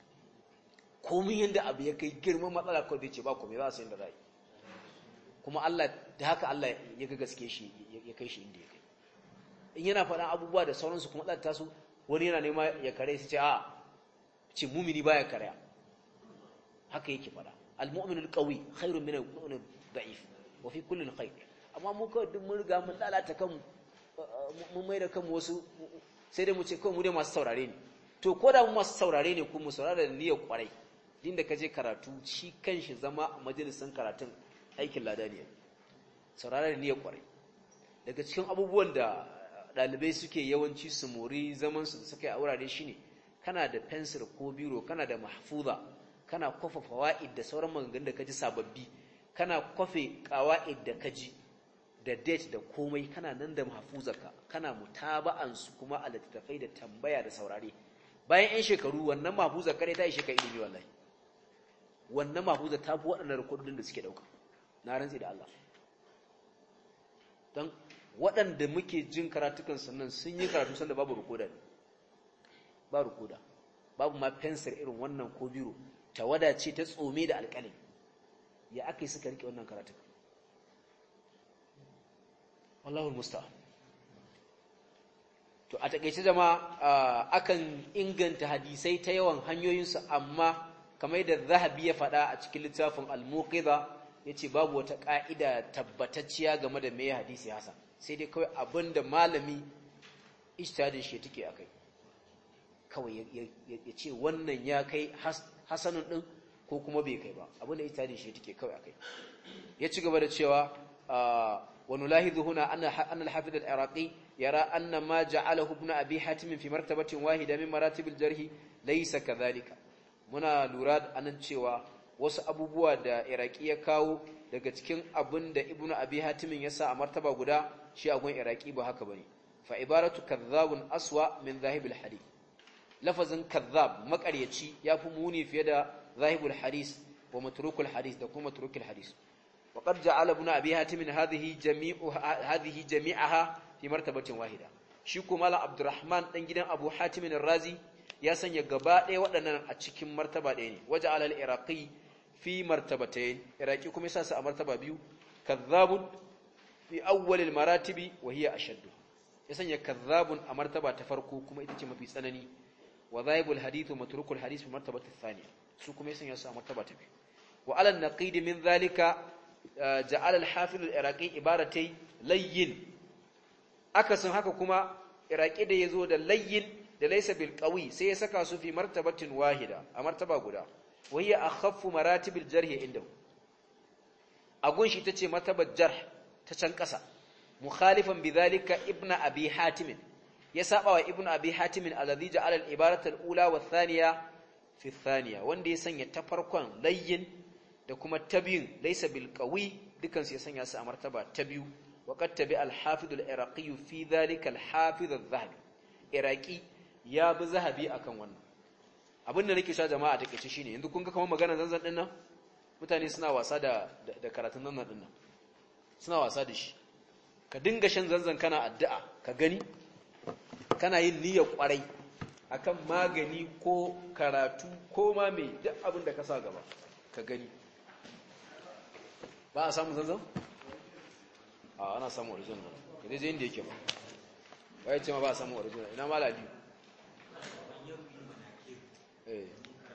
komai yanda abu ya kai girman matsala ko da ce ba komai za su inda rai kuma Allah da haka Allah ya ga gaske shi ya kai shi inda ya kai in yana faɗan abubuwa da sauransu kuma Allah ta su wani yana nema ya kare su ce a ce mumini baya karya haka yake faɗa al-mu'minul qawi khairun min al-mu'min da'if wa fi kullin khair amma mu kawai duk mun riga mun lalata kanmu mun mai da kanmu wasu sai dai mu ce kawai mu dai masu saurare ne to ko da mu masu saurare ne ko mu saurara da niyyar kwarai din da kaje karatu shi kanshi zama a majalisin karatun aikin ladaniya saurara da niyyar kwarai daga cikin abubuwan da dalibai suke yawanci su mori zaman su da suka yi a wurare shine kana da pencil ko biro kana da mahfuza kana kwafa fawaid da sauran maganganun da kaji sababbi kana kwafe qawaid da kaji da date da komai kana nan da mahfuzarka kana mutaba'an su kuma a littattafai da tambaya da saurare bayan ɗan shekaru wannan mahfuzar kare ta yi sheka ilimi wallahi wannan mahfuzar ta fi waɗannan rikodin da suke ɗauka na rantsi da Allah don waɗanda muke jin karatukan sannan sun yi karatu sanda babu rikoda ne ba rikoda babu ma fensir irin wannan ko biro tawada ce ta tsome da alƙalin ya aka yi suka rike wannan karatukan wallahu almusta'an to a takeice jama'a akan inganta hadisai ta yawan hanyoyinsu amma kamar yadda Zahabi ya faɗa a cikin littafin al-Muqidha yace babu wata ka'ida tabbatacciya game da me hadisi hasan sai dai kawai abinda malami ijtihadin shi take akai kawai ya ce wannan ya kai hasanun din ko kuma bai kai ba abinda ijtihadin shi take kawai akai ya ci gaba da cewa ونلاحظ هنا أن أن الحافظ العراقي يرى أن ما جعله ابن أبي حاتم في مرتبة واحدة من مراتب الجرح ليس كذلك muna lura da anan cewa wasu abubuwa da Iraki ya kawo daga cikin abin da Ibn Abi Hatim ya sa a martaba guda shi a gun Iraki ba haka bane fa ibaratu kadhabun aswa min zahibul hadith lafazin kadhab makaryaci yafi muni fiye da zahibul hadith wa matrukul hadith da kuma matrukul hadith وقد جعل ابن ابي حاتم هذه جميع هذه جميعها في مرتبه واحده shi kuma la Abdurrahman dan gidan Abu Hatim ar-Razi ya sanya gaba ɗaya waɗannan a cikin martaba ɗaya ne waja'ala al-Iraqi fi martabatayn Iraqi kuma yasa su a martaba biyu kadhabun fi awwal al-maratibi wa hiya ashaddu ya sanya kadhabun a martaba ta farko kuma ita ce mafi tsanani wa dhaibul hadith wa matrukul hadith fi martabati thaniya su kuma ya sanya su a martaba ta biyu wa ala an-naqid min dhalika ja'ala al-hafiz al-iraqi ibaratay layyin akasin haka kuma iraqi da yazo da layyin da laysa bil qawi sai ya saka su fi martabatin wahida a martaba guda wa hiya akhaffu maratibil jarh indahu agun shi tace matabar jarh ta can kasa mukhalifan bidhalika ibnu abi hatim ya saba wa ibnu abi hatim alladhi ja'ala al-ibarata al-ula wa ath-thaniya fi ath-thaniya wanda ya sanya ta farkon layyin da kuma ta biyun laysa bil qawi dukan su ya sanya su a martaba ta biyu wa qad tabi al-hafiz al-iraqi fi dhalika al-hafiz adh-dhahabi iraqi ya bi zahabi akan wannan abin da nake sha jama'a take ce shine yanzu kun ga kamar magana zanzan din nan mutane suna wasa da da karatun zanzan din nan suna wasa da shi ka dinga shan zanzan kana addu'a ka gani kana yin niyyar kwarai akan magani ko karatu ko ma mai duk abin da ka sa gaba ka gani ba a samu zanzan a ana samu original idan zai inda yake ba bai ce ma ba a samu original ina maladi eh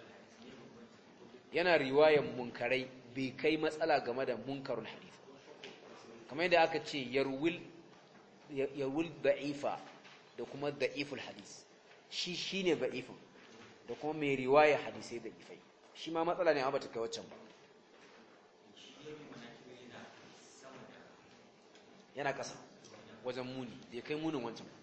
yana riwayan munkarai bai kai matsala game da munkarul hadith kamar yadda aka ce yarwil yarwil da'ifa da kuma da'iful hadis shi shine da'ifin da kuma mai riwaya hadisai da'ifai shi ma matsala ne amma ta kai waccan ba yana kasa wajen muni bai kai munin wancan ba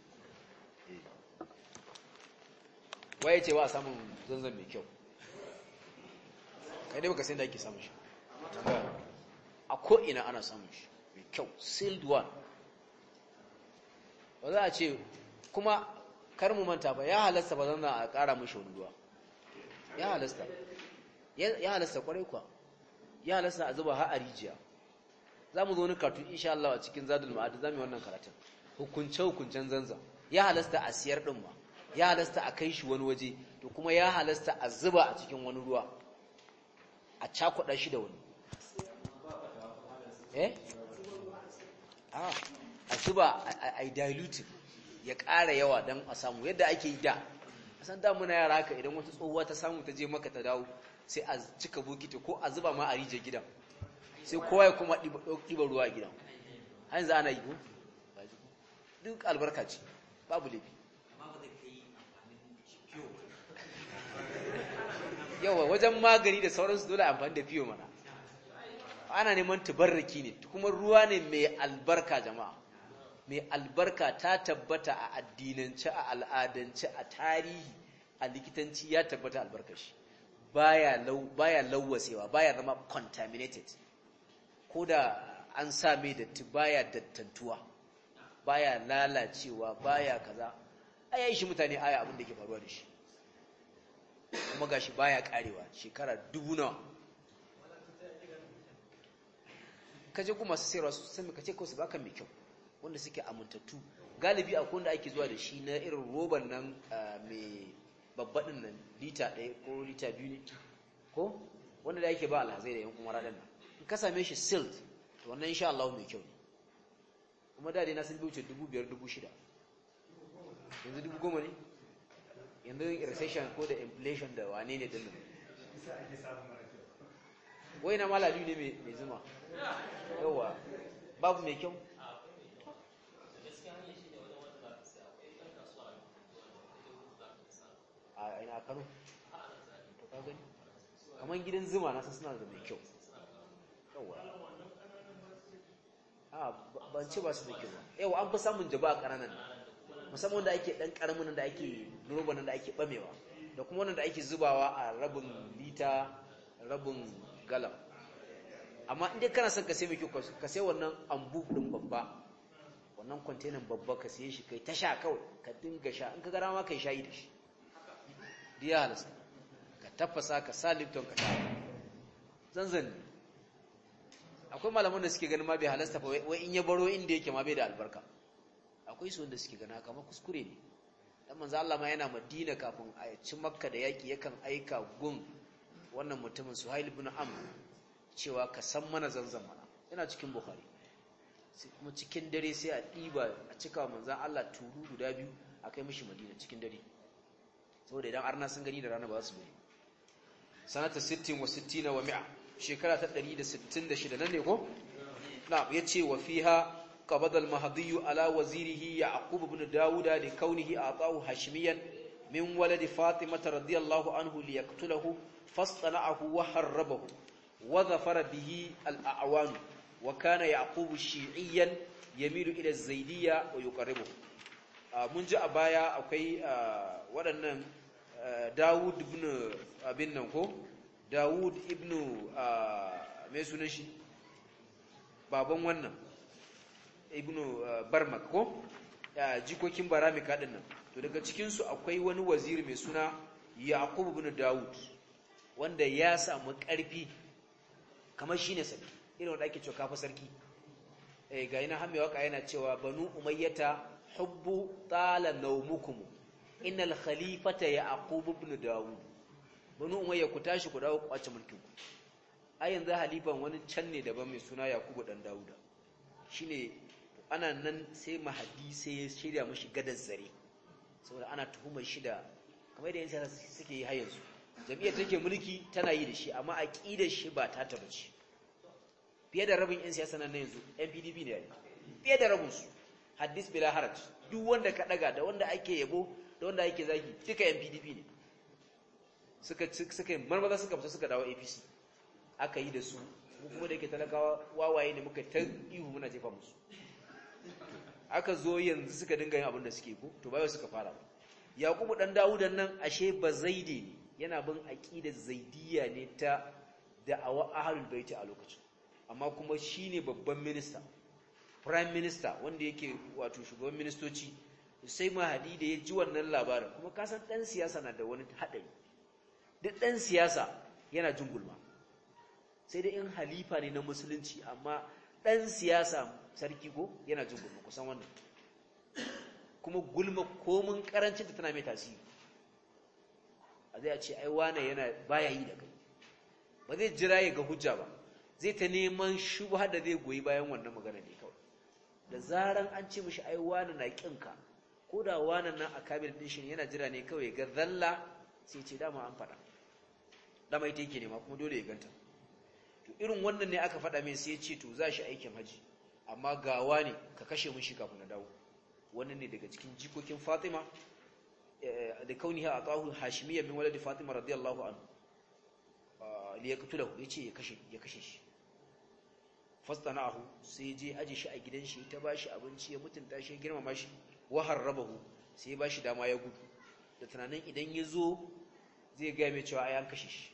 waye ce ba a samun zanzan mai kyau kai dai baka san da ake samun shi a ko ina ana samun shi mai kyau sealed one ba za a ce kuma kar mu manta ba ya halasta ba zanna a ƙara mishi wani ruwa ya halasta ya halasta kwarai kuwa ya halasta a zuba har a rijiya za mu zo wani karatu insha Allah a cikin zadul ma'ad za mu yi wannan karatun hukunce hukuncen zanzan ya halasta a siyar din ma ya halasta a kai shi wani waje to kuma ya halasta a zuba a cikin wani ruwa a cakuɗa shi da wani eh a zuba a diluting ya ƙara yawa don a samu yadda ake yi da a san damuna yara haka idan wata tsohuwa ta samu ta je maka ta dawo sai a cika bokiti ko a zuba ma a rije gidan sai kowa ya kuma ɗiba ruwa a gidan hanyar za ana yi ko duk albarka ce babu laifi yawa wajen magani da sauransu dole amfani da fiyo mana ana neman tubarraki ne kuma ruwa ne mai albarka jama'a mai albarka ta tabbata a addinance a al'adance a tarihi a likitanci ya tabbata albarkar shi baya law baya lawwasewa baya zama contaminated ko da an sa mai datti baya dattantuwa baya lalacewa baya kaza ayi shi mutane aya abin da ke faruwa da shi kuma gashi baya karewa shekara dubu nawa kaje kuma su sayarwa su san kace ko su baka mai kyau wanda suke amintattu galibi akwai wanda ake zuwa da shi na irin roban nan mai babbaɗin nan lita ɗaya ko lita biyu ne ko wanda da yake ba alhazai da yan kuma raɗin nan in ka same shi silt to wannan insha Allah mai kyau ne kuma da dai na san wuce dubu biyar dubu shida yanzu dubu goma ne yanzu recession ko da inflation da wane ne dillin wai na malali ne mai zuma yawa babu mai kyau a ina Kano to ka gani kaman gidan zuma na san suna da mai kyau yawa a ban ce ba su da kyau yawa an fi samun jaba a ƙananan musamman wanda ake dan karamin da ake roban da ake bamewa da kuma wanda ake zubawa a rabin lita rabin galam amma inda kana son ka sai mai kyau ka sai wannan ambu din babba wannan container babba ka sai shi kai ta sha kawai ka dinga sha in ka ga dama kai shayi da shi diya halasta ka tafasa ka sa lipton ka sha zanzan akwai malaman da suke ganin ma bai halasta fa wai in ya baro inda yake ma bai da albarka akwai su wanda suke gana kamar kuskure ne dan manzo Allah ma yana Madina kafin a ci Makka da yaki yakan aika gun wannan mutumin Suhail ibn Amr cewa ka san mana zanzan mana yana cikin Bukhari sai kuma cikin dare sai a diba a cika manzo Allah turu guda biyu a kai mishi Madina cikin dare saboda idan arna sun gani da rana ba su bari sanata sittin wa sittina wa mi'a shekara ta ɗari da sittin da shida nan ne ko na yace wa fiha قبض المهدي على وزيره يعقوب بن داود لكونه أعطاه هاشميا من ولد فاطمة رضي الله عنه ليقتله fastana'ahu wa harrabahu wa dhafara bihi al-a'wan wa kana yaqub shi'iyyan yamilu ila az-zaydiyya wa yuqarribuhu. Mun ji a baya akwai waɗannan Dawud ibn abin nan ko Dawud ibn mai sunan shi baban wannan ibn Barmak ko jikokin Baramika din nan. To daga cikin su akwai wani waziri mai suna Yaqub ibn Dawud wanda ya samu ƙarfi kamar shine sarki irin wanda ake cewa kafa sarki. Eh ga ina hamewa ka yana cewa banu umayyata hubbu tala nawmukum innal khalifata Yaqub ibn Dawud. Banu umayya ku tashi ku dawo kwace mulkin ku. A yanzu halifan wani can ne daban mai suna Yakubu dan Dawuda. Shine ana nan sai Mahdi sai ya shirya mishi gadar zare. Saboda ana tuhumar shi da kamar da yanzu suke yi har yanzu. Jami'ar take mulki tana yi da shi amma aqidar shi ba ta taba ce. Fiye da rabin yan siyasa nan yanzu N P D P ne yayi. Fiye da rabin su. Hadis bila haraj. Duk wanda ka daga da wanda ake yabo da wanda ake zagi duka N P D P ne. Suka suka marmaza suka fita suka dawo A P C. Aka yi da su kuma da yake talakawa wawaye ne muka ta ihu muna jefa musu. Aka zo yanzu suka dinga yin abin da suke ko to bayo suka fara. Yakubu dan Dawudan nan ashe ba zaide ne yana bin aqidar zaidiyya ne ta da'awa ahlul bait a lokacin. Amma kuma shine babban minister, prime minister wanda yake wato shugaban ministoci. Sai Mahdi da ya ji wannan labarin kuma ka san dan siyasa na da wani hadari. Duk dan siyasa yana jin gulma. Sai dai in halifa ne na musulunci amma dan siyasa sarki ko yana jin gulma kusan wannan. Kuma gulma komun karancin ta tana mai tasiri. A zai a ce ai wane yana baya yi da kai. Ba zai jira ya ga hujja ba. Zai ta neman shubha da zai goyi bayan wannan magana ne kawai. Da zaran an ce mishi ai wane na kinka ko da wane nan a kamil din shi yana jira ne kawai ga zalla sai ce dama an faɗa. Dama ita yake nema kuma dole ya ganta. To irin wannan ne aka faɗa mai sai ya ce to za shi aikin haji amma gawa ne ka kashe mun shi kafin na dawo. Wannan ne daga cikin jikokin Fatima da kauniha atahu hashimiyya min waladi Fatima radiyallahu anhu li yaqtulahu yace ya kashe ya kashe shi. Fastana'ahu sai je aje shi a gidan shi ta bashi abinci ya mutunta shi ya girmama shi wa harrabahu sai ya bashi dama ya gudu da tunanin idan ya zo zai ga mai cewa ai an kashe shi.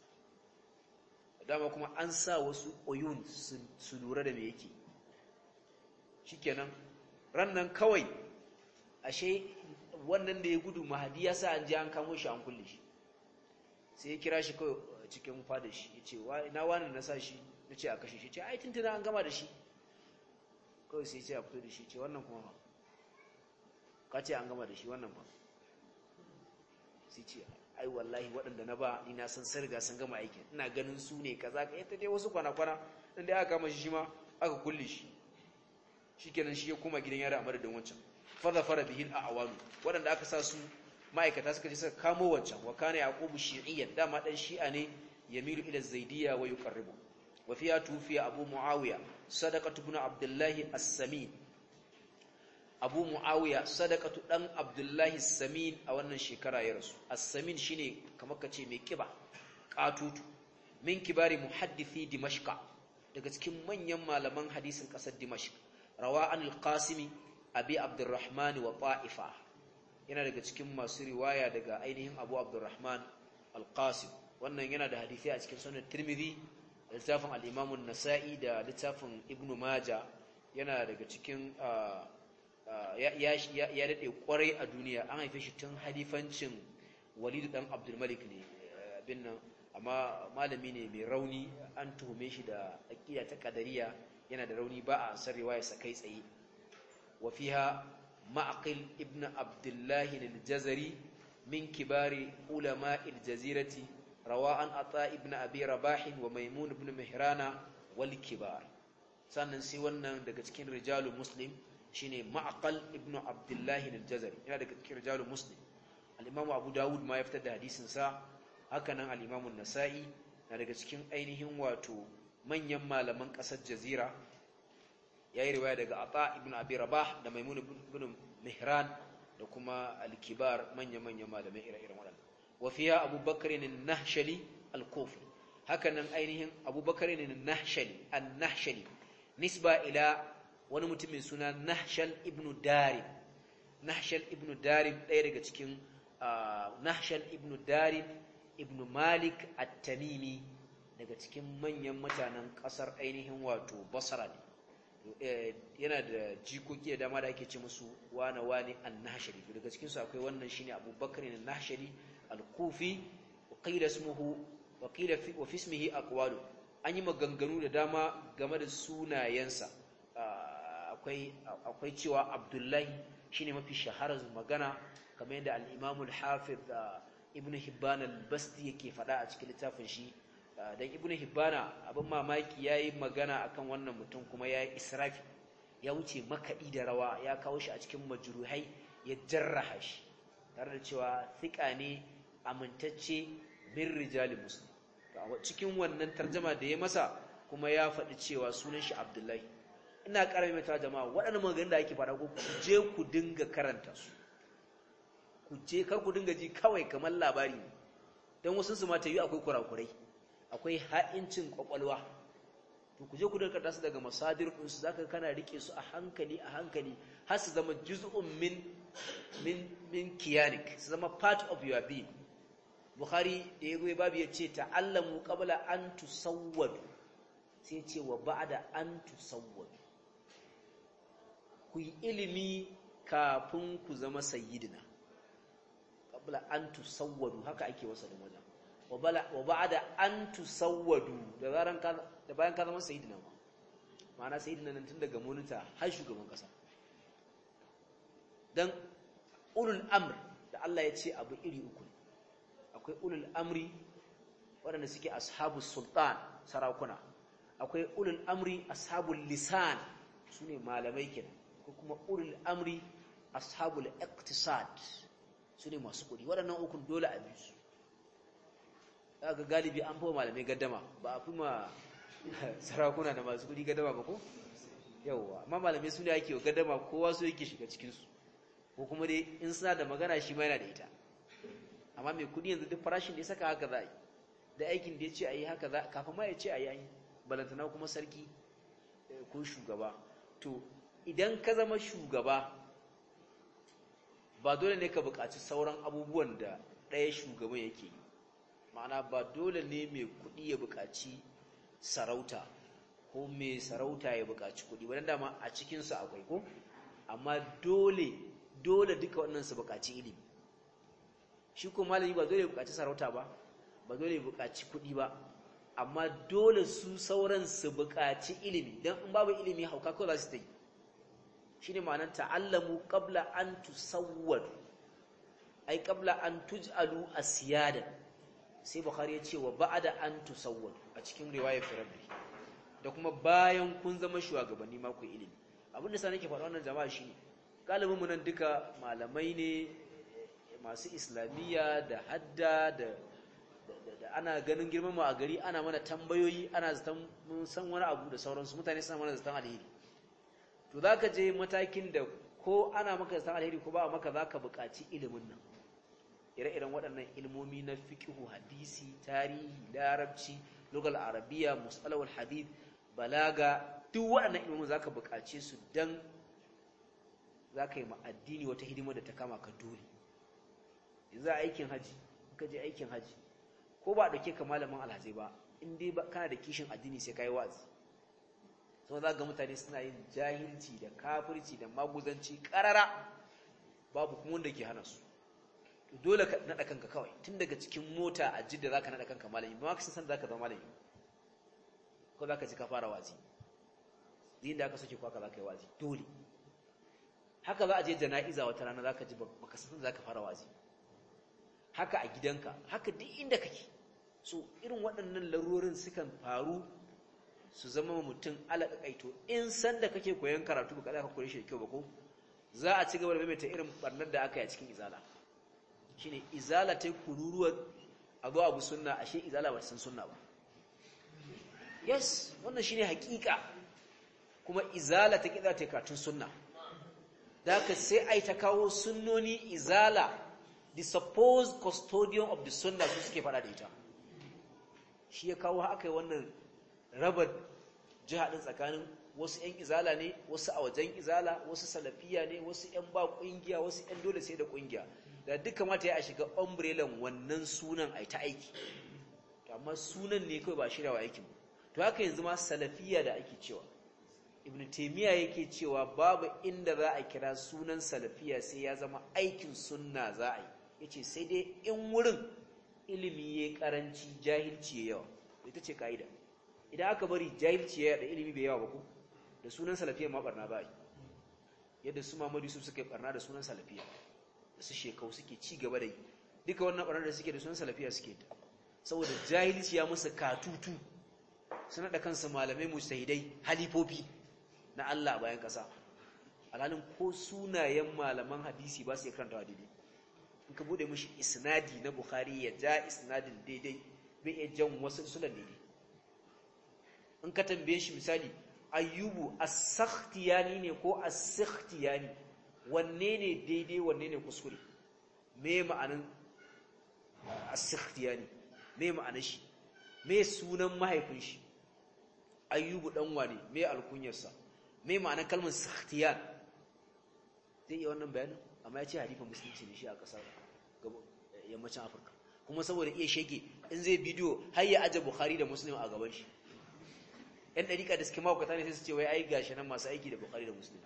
Dama kuma an sa wasu oyun su lura da me yake. Shikenan rannan kawai ashe wannan da ya gudu Mahdi ya sa an je an kamo shi an kulle shi. Sai ya kira shi kawai cikin fada shi yace wa ina wani na sa shi nace a kashe shi ce ai tuntuna an gama da shi. Kawai sai ya ce a fito da shi ce wannan kuma ka ce an gama da shi wannan ba. Sai ce ai wallahi waɗanda na ba ni na san sun riga sun gama aikin ina ganin su ne kaza ka yata dai wasu kwana-kwana dan dai aka kama shi shi ma aka kulle shi shikenan shi ya koma gidan yara a madadin wancan fara fara bihin a awanu waɗanda aka sa su ma'aikata suka je suka kamo wancan wa kana yaqubu shi'iyyan dama dan shi'a ne yamilu ila zaidiyya wa yuqarribu wa fiya tufiya abu muawiya sadaqatu ibn abdullahi as-samin Abu Muawiya sadaqatu dan Abdullahi Samin a wannan shekara ya rasu. As-Samin shine kamar kace mai kiba, katutu. Min kibari muhaddisi Dimashq. Daga cikin manyan malaman hadisin kasar Dimashq. Rawa an al-Qasimi Abi Abdurrahman wa Ta'ifa. Yana daga cikin masu riwaya daga ainihin Abu Abdurrahman al-Qasim. Wannan yana da hadisi a cikin sunan Tirmidhi, littafin al-Imam an-Nasa'i da littafin Ibn Majah. Yana daga cikin ya daɗe ƙwarai a duniya an haife shi tun halifancin Walidu ɗan Abdulmalik ne abin nan amma malami ne mai rauni an tuhume shi da aƙida ta ƙadariya yana da rauni ba a san riwayarsa kai tsaye wa fiha Ma'qil ibn Abdullah al-Jazari min kibari ulama al-jazirati rawa an Ata ibn Abi Rabah wa Maimun ibn Mihrana wal kibar sannan sai wannan daga cikin rijalu Muslim shine Ma'qal ibn Abdullah al-Jazari yana daga cikin rijalu Muslim al-Imam Abu Dawud ma ya fitar da hadisin sa haka nan al-Imam an-Nasa'i na daga cikin ainihin wato manyan malaman kasar Jazira yayi riwaya daga Ata ibn Abi Rabah da Maimun ibn Mihran da kuma al-Kibar manyan manyan malamai ire-iren wadannan wa fiya Abu Bakr an-Nahshali al-kufi hakanan ainihin abubakar ne nahshali an-nahshali nisba ila wani mutumin suna nahshal ibn darib nahshal ibn darib ɗaya daga cikin nahshal ibn darib ibn malik at-tamimi daga cikin manyan mutanen ƙasar ainihin wato basra ne yana da jikoki da dama da ake ce musu wane wane an-nahshali daga cikin su akwai wannan shine abubakar an-nahshali al-kufi wa qila ismuhu wa qila fi wa ismihi aqwalu an yi maganganu da dama game da sunayensa akwai akwai cewa abdullahi shine mafi shaharar magana kamar yadda al-imam al-hafiz ibn hibban al-basti yake fada a cikin littafin shi dan ibn hibban abin mamaki yayi magana akan wannan mutum kuma yayi israfi ya wuce makadi da rawa ya kawo shi a cikin majruhai ya jarraha shi tare da cewa thika ne amintacce bin rijalin muslim cikin wannan tarjuma da ya masa kuma ya faɗi cewa sunan shi abdullahi ina ƙara mai ta jama'a waɗannan maganganun da ake faɗa ko ku je ku dinga karanta su ku je kar ku dinga ji kawai kamar labari dan wasu su ma ta yi akwai kurakurai akwai ha'incin kwakwalwa to ku je ku dinga karanta su daga masadir din su zaka kana rike su a hankali a hankali har su zama juz'un min min min kiyanik su zama part of your being Bukhari da yago babu yace ta'allamu qabla an tusawwadu sai ce wa ba'da an tusawwadu ku yi ilimi kafin ku zama sayyidina qabla an tusawwadu haka ake wasa da wajen wa bala wa ba'da an tusawwadu da zaran ka da bayan ka zama sayyidina ma ma'ana sayyidina nan tun daga monita har shugaban kasa dan ulul amr da Allah ya ce abu iri uku akwai ulul amri waɗanda suke ashabus sultan sarakuna akwai ulul amri ashabul lisan sune malamai kenan ko kuma ulul amri ashabul iqtisad sune masu kudi waɗannan ukun dole a bisu kaga galibi an fa malamai gaddama ba a fi ma sarakuna da masu kudi gaddama ba ko yawa amma malamai sune yake gaddama kowa so yake shiga cikin su ko kuma dai in suna da magana shi ma yana da ita amma mai kudi yanzu duk farashin da ya saka haka za a yi da aikin da ya ce a yi haka za kafin ma ya ce a yi balantana kuma sarki ko shugaba to idan ka zama shugaba ba dole ne ka buƙaci sauran abubuwan da ɗaya shugaban yake yi ma'ana ba dole ne mai kudi ya buƙaci sarauta ko mai sarauta ya buƙaci kudi ba dama a cikinsu akwai ko amma dole dole duka wannan su buƙaci ilimi shi ko malami ba dole ya buƙaci sarauta ba ba dole ya buƙaci kuɗi ba amma dole su sauran su buƙaci ilimi dan in babu ilimi hauka ko za su ta yi shine ma'anar ta'allamu qabla an tusawwadu ai qabla an tuj'alu asiyada sai bukhari ya ce wa ba'da an tusawwadu a cikin riwayar firabbi da kuma bayan kun zama shugabanni ma ku ilimi abin da sa nake faɗa wannan jama'a shine galibin mu nan duka malamai ne masu islamiyya da hadda da da ana ganin girman mu a gari ana mana tambayoyi ana zaton mun san wani abu da sauransu mutane suna mana zaton alheri to zaka je matakin da ko ana maka zaton alheri ko ba a maka zaka buƙaci ilimin nan ire-iren waɗannan ilmomi na fiqhu hadisi tarihi larabci lugal arabiya musalawul hadith balaga duk waɗannan ilmomin zaka buƙace su dan zaka yi ma addini wata hidima da ta kama ka dole yanzu aikin haji ka je aikin haji ko ba dauke ka malamin alhazai ba in dai kana da kishin addini sai kai wa'azi so za ga mutane suna yin jahilci da kafirci da maguzanci karara babu kuma wanda ke hana su to dole ka nada kanka kawai tun daga cikin mota a jidda zaka nada kanka malami ba ka san zaka zama malami ko zaka ji ka fara wa'azi din da aka soke kwaka zaka yi wa'azi dole haka za a je jana'iza wata rana zaka ji baka san zaka fara wa'azi haka a gidanka haka duk inda kake so irin waɗannan larurorin sukan faru su zama mutum alaƙaƙaito in san da kake koyon karatu ba kada ka koyi shi da kyau ba ko za a ci gaba da maimaita irin barnar da aka yi a cikin izala shine izala ta kururuwa a zo abu sunna ashe izala ba ta san sunna ba yes wannan shine haƙiƙa kuma izala ta kida ta karatun sunna da haka sai ai ta kawo sunnoni izala the supposed custodian of the sunnah su suke fada da ita shi ya kawo haka wannan raba jiha din tsakanin wasu ƴan izala ne wasu a wajen izala wasu salafiya ne wasu ƴan ba kungiya wasu ƴan dole sai da kungiya da duka mata ya shiga umbrella wannan sunan ai ta aiki to amma sunan ne kawai ba shiryawa aikin to haka yanzu ma salafiya da ake cewa ibn taymiya yake cewa babu inda za a kira sunan salafiya sai ya zama aikin sunna za a yi yace sai dai in wurin ilimi yayi karanci jahilci yayi yawa ita ce kaida idan aka bari jahilci yayi da ilimi bai yawa ba ko da sunan salafiya ma barna ba yi yadda su Muhammadu Yusuf suka yi barna da sunan salafiya da su shekau suke ci gaba da yi duka wannan barna da suke da sunan salafiya suke ta saboda jahilci ya musu katutu suna da kansu malamai mujtahidai halifofi na Allah a bayan kasa alhalin ko sunayen malaman hadisi ba su yi karantawa daidai in ka bude mishi isnadi na Bukhari ya ja isnadin daidai bai iya jan wasu sunan daidai in ka tambaye shi misali ayyubu as-sakhtiyani ne ko as-sakhtiyani wanne ne daidai wanne ne kuskure me ma'anin as-sakhtiyani me ma'anar shi me sunan mahaifin shi ayyubu dan wane me alkunyarsa me ma'anar kalmar sakhtiyan zai yi wannan bayanin amma ya ce halifan musulunci ne shi a kasar yammacin Afirka kuma saboda iya shege in zai bidiyo har ya aje Bukhari da Muslim a gaban shi yan dariƙa da suke mahaukata ne sai su ce wai ai gashi nan masu aiki da Bukhari da Muslim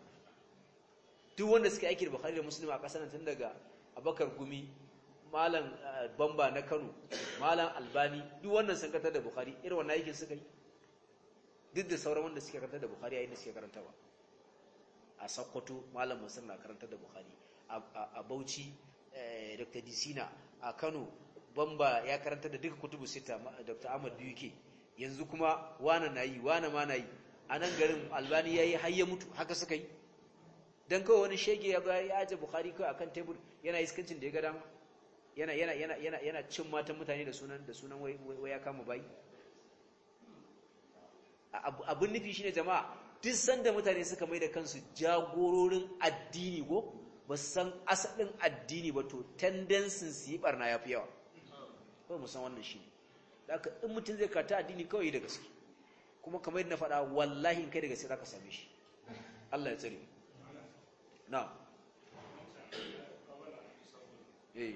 duk wanda suke aiki da Bukhari da Muslim a kasar nan tun daga Abakar Gumi malam Bamba na Kano malam Albani duk wannan sun karanta da Bukhari irin wannan aikin suka yi duk da sauran wanda suke karanta da Bukhari yayin da suke karanta ba a Sokoto malam Mansur na karanta da Bukhari a Bauchi Doctor Disina a Kano Bamba ya karanta da duka kutubu sita Doctor Ahmad Biyuke yanzu kuma wana nayi wana ma nayi a nan garin Albani yayi har ya mutu haka suka yi dan kawai wani shege ya ga ya aje Bukhari kai akan table yana iskancin da ya ga dama yana yana yana yana yana cin matan mutane da sunan da sunan wai wai ya kama bai abun nufi shine jama'a duk sanda mutane suka mai da kansu jagororin addini ko ba san asalin addini ba to tendency su yi barna yafi yawa ko mu san wannan shine haka in mutum zai karta addini kawai da gaske kuma kamar yadda na faɗa wallahi in kai da gaske zaka same shi Allah ya tsare na eh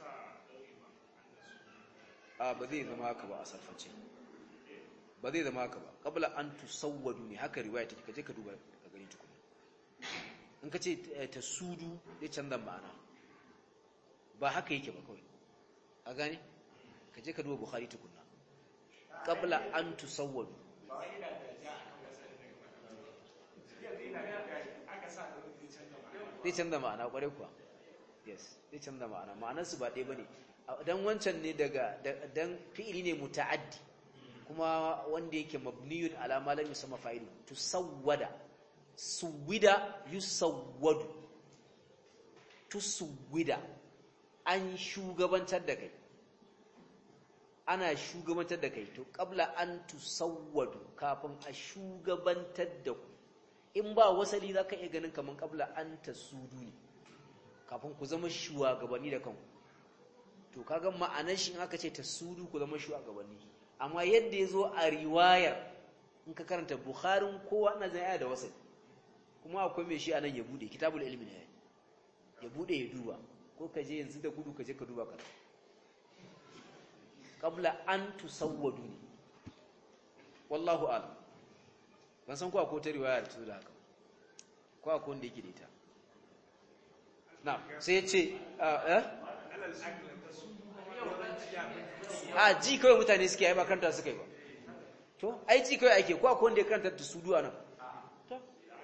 a ba zai zama haka ba a sarfance ba zai zama haka ba qabla an tusawwadu ne haka riwaya take kaje ka duba ka gani tukuna in ka ce tasudu zai canza ma'ana ba haka yake ba kawai a gane kaje ka duba Bukhari tukuna qabla an tusawwadu zai canza ma'ana kwarai kuwa yes zai canza ma'ana ma'anarsu ba ɗaya bane dan wancan ne daga dan fi'ili ne muta'addi kuma wanda yake mabniyun ala ma lam yusamma fa'ilu tusawwada suwida yusawwadu tusawwida an shugabantar da kai ana shugabantar da kai to qabla an tusawwadu kafin a shugabantar da ku in ba wasali zaka iya ganin kaman qabla an tasudu ne kafin ku zama shugabanni da kanku to kaga ma'anar shi in aka ce tasudu ku zama shugabanni amma yadda yazo a riwayar in ka karanta Bukharin kowa na zai da wasali kuma akwai mai shi anan ya bude kitabul ilmi ne ya bude ya duba ko ka je yanzu da gudu ka je ka duba ka qabla an tusawwadu ne wallahu a'lam ban san ko akwai ta riwaya da tuzo da haka ko akwai wanda yake da ita na sai ya ce eh a ji kawai mutane suke yi ba karanta suka yi ba to ai ji kawai ake ko akwai wanda ya karanta da su duwa nan to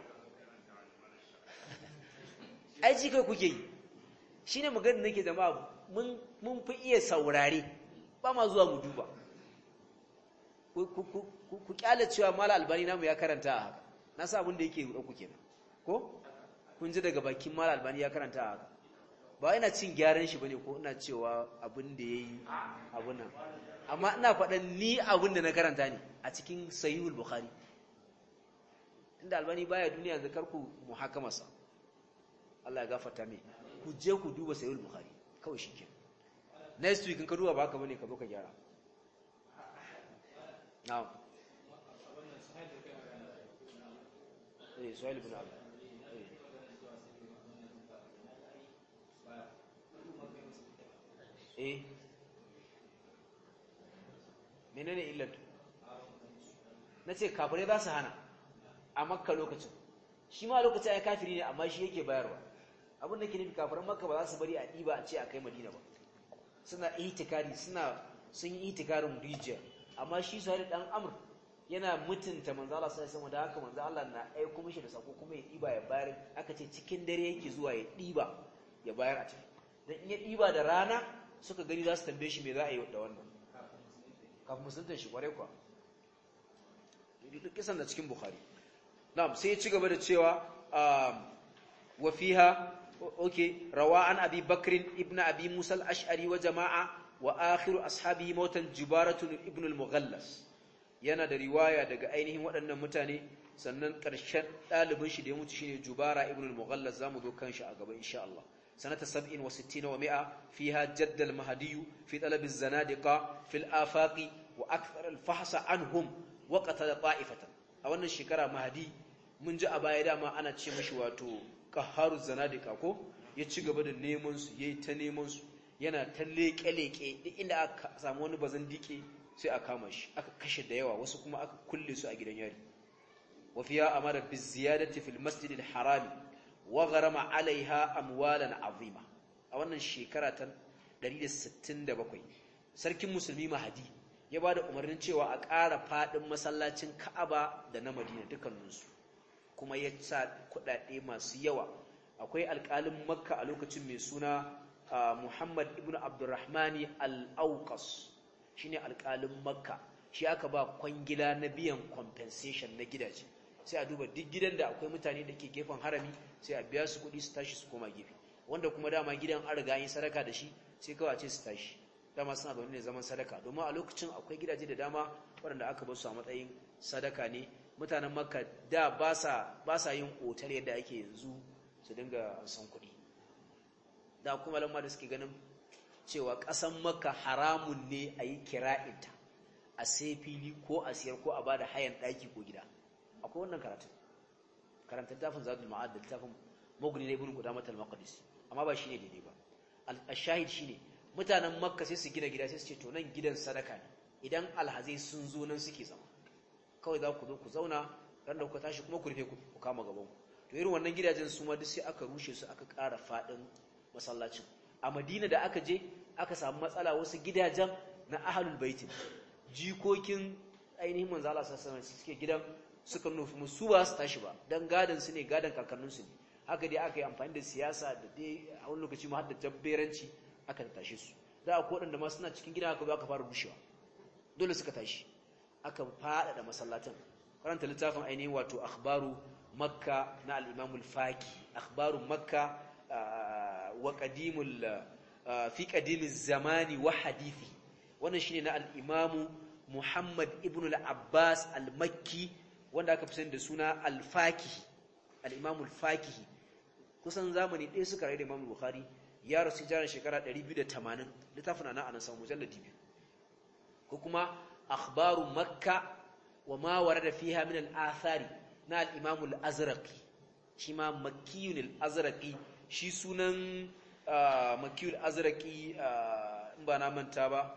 ai ji kawai kuke yi shine maganar nake jama'a mun mun fi iya saurare ba ma zuwa mu duba ku ku ku kyale cewa mala albani namu ya karanta a haka na sa abin da yake ku kenan ko kun ji daga bakin mala albani ya karanta a haka ba ina cin gyaran shi bane ko ina cewa abin da yayi abun nan amma ina faɗan ni abin da na karanta ne a cikin sahihul bukhari inda albani baya duniya yanzu karku muhakama sa Allah ya gafarta mai ku je ku duba sahihul bukhari kawai shikenan next week in ka duba ba haka bane ka zo ka gyara na'am eh Suhail ibn Amr eh menene illar nace kafirai za su hana a Makka lokacin shi ma lokacin ai kafiri ne amma shi yake bayarwa abin da ke nufi kafiran Makka ba za su bari a diba a ce a kai Madina ba suna ihtikari suna sun yi ihtikarin rijiya amma shi Suhail dan Amr yana mutunta manzo Allah sai sama da haka manzo Allah na aiko mishi da sako kuma ya diba ya bayar aka ce cikin dare yake zuwa ya diba ya bayar a cikin dan in ya diba da rana suka gani za su tambaye shi me za a yi da wannan kafin musulunta shi kware kwa duk kisan da cikin Bukhari na'am sai ya ci gaba da cewa wa fiha okay rawa an Abi Bakr ibn Abi Musa al-Ash'ari wa jama'a wa akhiru ashabihi mautan Jubaratu ibn al-Mughallas yana da riwaya daga ainihin waɗannan mutane sannan ƙarshen ɗalibin shi da ya mutu shine Jubara ibn al-Mughallas zamu zo kan shi a gaba insha Allah sanata sab'in wa sittina wa mi'a fiha jadda al-mahdi fi talab az-zanadiqa fi al-afaqi wa akthar al-fahsa anhum wa qatala ta'ifatan a wannan shekara mahdi mun ji a baya dama ana ce mishi wato qaharu zanadiqa ko ya ci gaba da neman su yayi ta neman su yana ta leke-leke duk inda aka samu wani bazan dike sai aka kama shi aka kashe da yawa wasu kuma aka kulle su a gidan yari wa fiya amara bi ziyadati fil masjid al haram wa gharama alaiha amwalan azima a wannan shekara ta ɗari da sittin da bakwai sarkin musulmi Mahdi ya bada umarnin cewa a ƙara fadin masallacin Ka'aba da na Madina dukkaninsu kuma ya sa kuɗaɗe masu yawa akwai alƙalin Makka a lokacin mai suna Muhammad ibn Abdurrahman al-Awqas shine alƙalin Makka shi aka ba kwangila na biyan compensation na gidaje sai a duba duk gidan da akwai mutane da ke gefen harami sai a biya su kuɗi su tashi su koma gefe wanda kuma dama gidan an riga yin sadaka da shi sai kawai a ce su tashi dama suna da wani zaman sadaka domin a lokacin akwai gidaje da dama waɗanda aka bar su a matsayin sadaka ne mutanen Makka da ba sa ba sa yin otal yadda ake yanzu su dinga san kuɗi da kuma lamma da suke ganin cewa ƙasan Makka haramun ne a yi kira'inta a sai fili ko a siyar ko a bada hayan ɗaki ko gida akwai wannan karatun karanta littafin Zadul Ma'ad da littafin Mughni na Ibn Qudamah al-Maqdisi amma ba shine daidai ba al-shahid shine mutanen Makka sai su gina gida sai su ce to nan gidan sadaka ne idan alhazai sun zo nan suke zama kawai za ku zo ku zauna ran da kuka tashi kuma ku rufe ku kama gaban ku to irin wannan gidajen su ma duk sai aka rushe su aka ƙara faɗin masallacin a Madina da aka je aka samu matsala wasu gidajen na ahlul bait jikokin ainihin manzo Allah sallallahu alaihi wasallam suke gidan suka nufi musu ba su tashi ba dan gadan su ne gadan kakannin su ne haka dai aka yi amfani da siyasa da dai a wani lokaci ma har da jabberanci aka tashi su da akwai wadanda ma suna cikin gida aka zo aka fara rushewa dole suka tashi aka fada da masallatan karanta littafin ainihin wato akhbaru makka na al-imam al-faki akhbaru makka wa qadimul fi qadimiz zamani wa hadithi wannan shine na al-imam Muhammad ibn al-Abbas al-Makki wanda aka fi sani da suna al-Faki al-imam al-Faki kusan zamani ɗaya suka rayu da Imam Bukhari ya rasu jana shekara ɗari biyu da tamanin littafin ana anan samu mujalladi biyu ko kuma akhbaru makka wa ma warada fiha min al-athari na al-imam al-Azraqi shi ma makkiyun al-Azraqi shi sunan makkiyul azraqi in ba na manta ba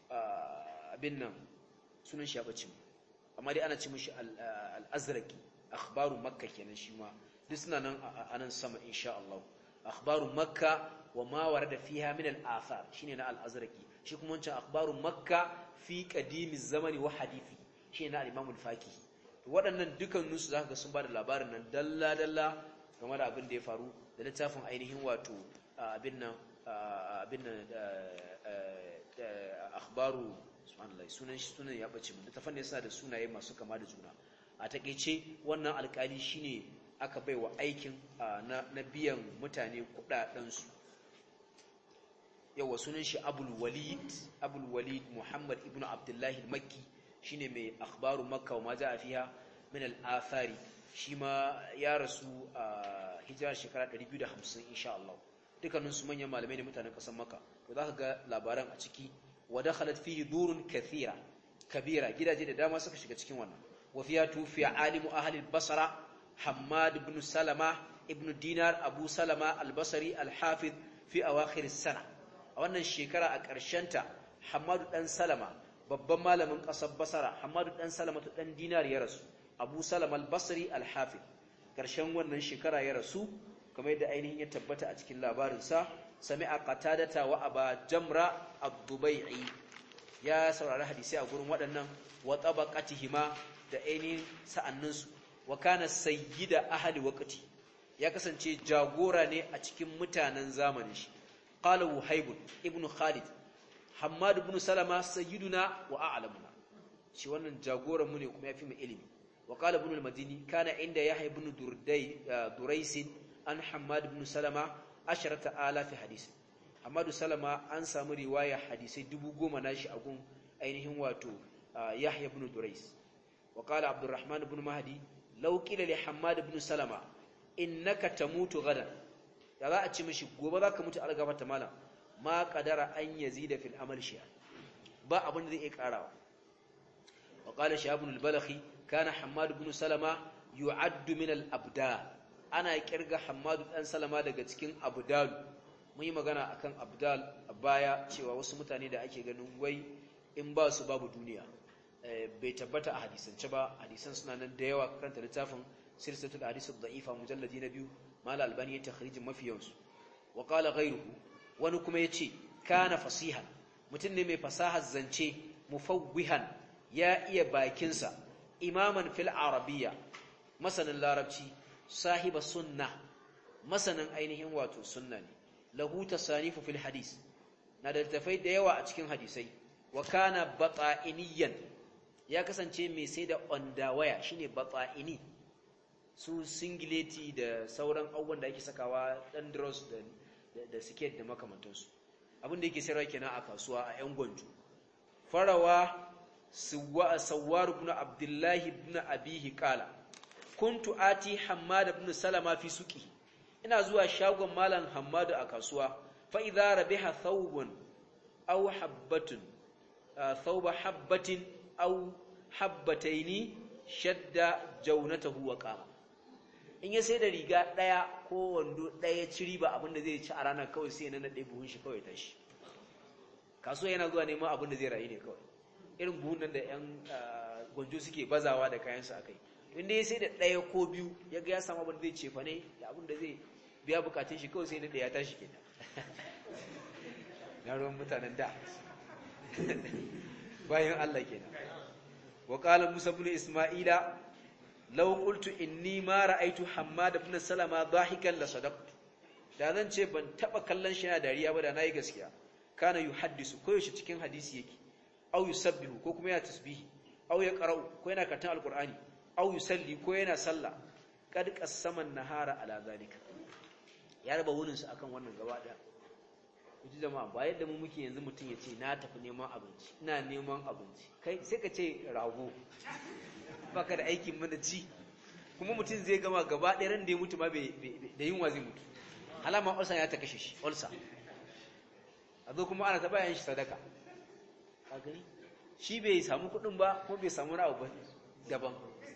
abin nan sunan shi ya bace amma dai ana ce mishi al-azraqi akhbaru makka kenan shi ma duk suna nan anan sama insha Allah akhbaru makka wa ma warada fiha min al-athar shine na al-azraqi shi kuma wancan akhbaru makka fi qadimiz zamani wa hadithi shine na al-imam al-faqih waɗannan dukkanin su zaka ga sun bada labarin nan dalla dalla game da abin da ya faru da littafin ainihin wato abin nan abin nan akhbaru subhanallahi sunan shi sunan ya bace mun littafin ne yasa da sunaye masu kama da juna a takeice wannan alƙali shine aka baiwa aikin na na biyan mutane kudaden su yawa sunan shi Abul Walid Abul Walid Muhammad ibn Abdullah al-Makki shine mai akhbaru Makka wa ma jaa fiha min al-athari shi ma ya rasu a hijira shekara ɗari biyu da hamsin insha Allah dukkanin su manyan malamai ne mutanen ƙasar Makka to zaka ga labaran a ciki wa dakhalat fihi durun kathira kabira gidaje da dama suka shiga cikin wannan wa fiya tufiya alimu ahli al-basra hammad ibn salama ibn dinar abu salama al-basri al-hafiz fi awakhir as-sana a wannan shekara a ƙarshen ta hammad dan salama babban malamin ƙasar basra hammad dan salama dan dinar ya rasu abu salama al-basri al-hafiz ƙarshen wannan shekara ya rasu kamar yadda ainihin ya tabbata a cikin labarin sa sami'a qatadata wa aba jamra ad-dubai'i ya saurari hadisi a gurin waɗannan wa tabaqatihima da ainihin sa'anninsu wa kana sayyida ahli waqti ya kasance jagora ne a cikin mutanen zamanin shi qala wuhayb ibn khalid hammad ibn salama sayyiduna wa a'lamuna shi wannan jagoran mu ne kuma yafi mu ilimi wa qala ibn al-madini kana inda yahya ibn durday durais an hammad ibn salama asharata alaf hadisi hammad salama an samu riwaya hadisi dubu goma nashi a gun ainihin wato yahya ibn durais wa qala abdurrahman ibn mahdi law qila li hammad ibn salama innaka tamutu gadan da za a ci mishi gobe zaka mutu algafata malam ma qadara an yazida fil amal shi'a ba abin da zai iya karawa wa qala shahab ibn al-balakhi kana hammad ibn salama yu'addu min al-abdal ana kirga hammad dan salama daga cikin abdal mun yi magana akan abdal a baya cewa wasu mutane da ake ganin wai in ba su babu duniya bai tabbata a hadisance ba hadisan suna nan da yawa karanta littafin silsilatul hadith ad-da'ifa mujalladi na biyu mal albani ya takhrijin mafiyansu wa qala ghayruhu wani kuma yace kana fasihan mutun ne mai fasahar zance mufawwihan ya iya bakin sa imaman fil arabiyya masanin larabci sahiba sunna masanin ainihin wato sunna ne lahu tasanifu fil hadith na da tafai da yawa a cikin hadisai wa kana bata'iniyan ya kasance mai sai da ondawaya shine bata'ini su singileti da sauran abubuwan da ake sakawa dan dross da da siket da makamantansu abin da yake sayarwa kenan a kasuwa a yan gwanjo farawa suwa sawar ibn abdullah ibn abihi qala kuntu ati hammad ibn salama fi suqi ina zuwa shagon malam hammad a kasuwa fa idza rabiha thawbun aw habbatun thawba habbatin aw habbataini shadda jawnatahu wa qama in ya sai da riga daya ko wando daya ciri ba abinda zai ci a ranar kawai sai na nade buhun shi kawai tashi kasuwa yana zuwa neman abinda zai rayu ne kawai irin buhun nan da yan gwanjo suke bazawa da kayan su akai inda ya sai da daya ko biyu ya ga ya samu abinda zai cefa ne da abinda zai biya bukatun shi kawai sai na daya tashi kenan na ruwan mutanen da bayan Allah kenan wa qala Musa ibn Isma'ila law qultu inni ma ra'aytu Hammad ibn Salama dahikan la sadaqtu da zan ce ban taba kallon shi yana dariya ba da nayi gaskiya kana yuhaddisu ko yaushe cikin hadisi yake aw yusabbihu ko kuma yana tasbihi aw yaqra'u ko yana karatun alqur'ani aw yusalli ko yana sallah kad qassama an-nahara ala zalika ya raba wurin su akan wannan gaba daya kuji jama'a ba yadda mu muke yanzu mutun yace na tafi neman abinci ina neman abinci kai sai ka ce rago baka da aikin mana ci kuma mutun zai gama gaba daya ran da ya mutu ma bai da yunwa zai mutu halama ulsa ya ta kashe shi ulsa azo kuma ana ta bayan shi sadaka ka gani shi bai samu kudin ba ko bai samu rawa ba daban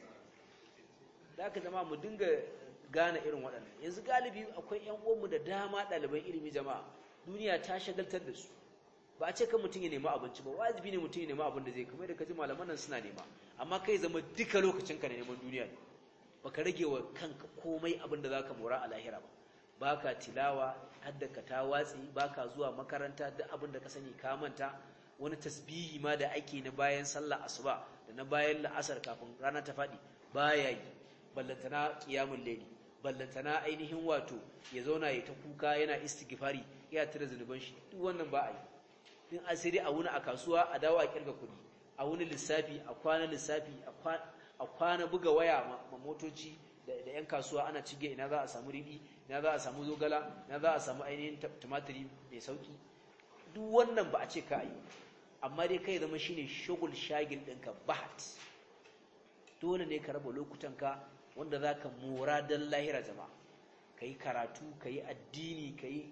da aka jama'a mu dinga gane irin waɗannan yanzu galibi akwai ƴan uwanmu da dama ɗaliban ilimi jama'a duniya ta shagaltar da su ba a ce kan mutum ya nemi abinci ba wajibi ne mutum ya nemi abin da zai kamar da kaji malaman nan suna nema amma kai zama duka lokacin ka ne neman duniya ne baka rage wa kanka komai abin da zaka mora a lahira ba baka tilawa haddaka ta watsi baka zuwa makaranta duk abin da ka sani ka manta wani tasbihi ma da ake na bayan sallah asuba da na bayan la'asar kafin rana ta faɗi baya yi ballantana qiyamul layli ballantana ainihin wato ya zauna ya ta kuka yana istighfari ya tira zanuban shi duk wannan ba a yi din asiri a wuni a kasuwa a dawo a kirga kudi a wuni lissafi a kwana lissafi a kwana buga waya ma motoci da yan kasuwa ana cige ina za a samu ribi ina za a samu zogala ina za a samu ainihin tumatiri mai sauki duk wannan ba a ce ka yi amma dai kai zama shine shugul shagil ɗinka bahat dole ne ka raba lokutanka wanda za ka mora don lahira jama'a ka yi karatu ka yi addini ka yi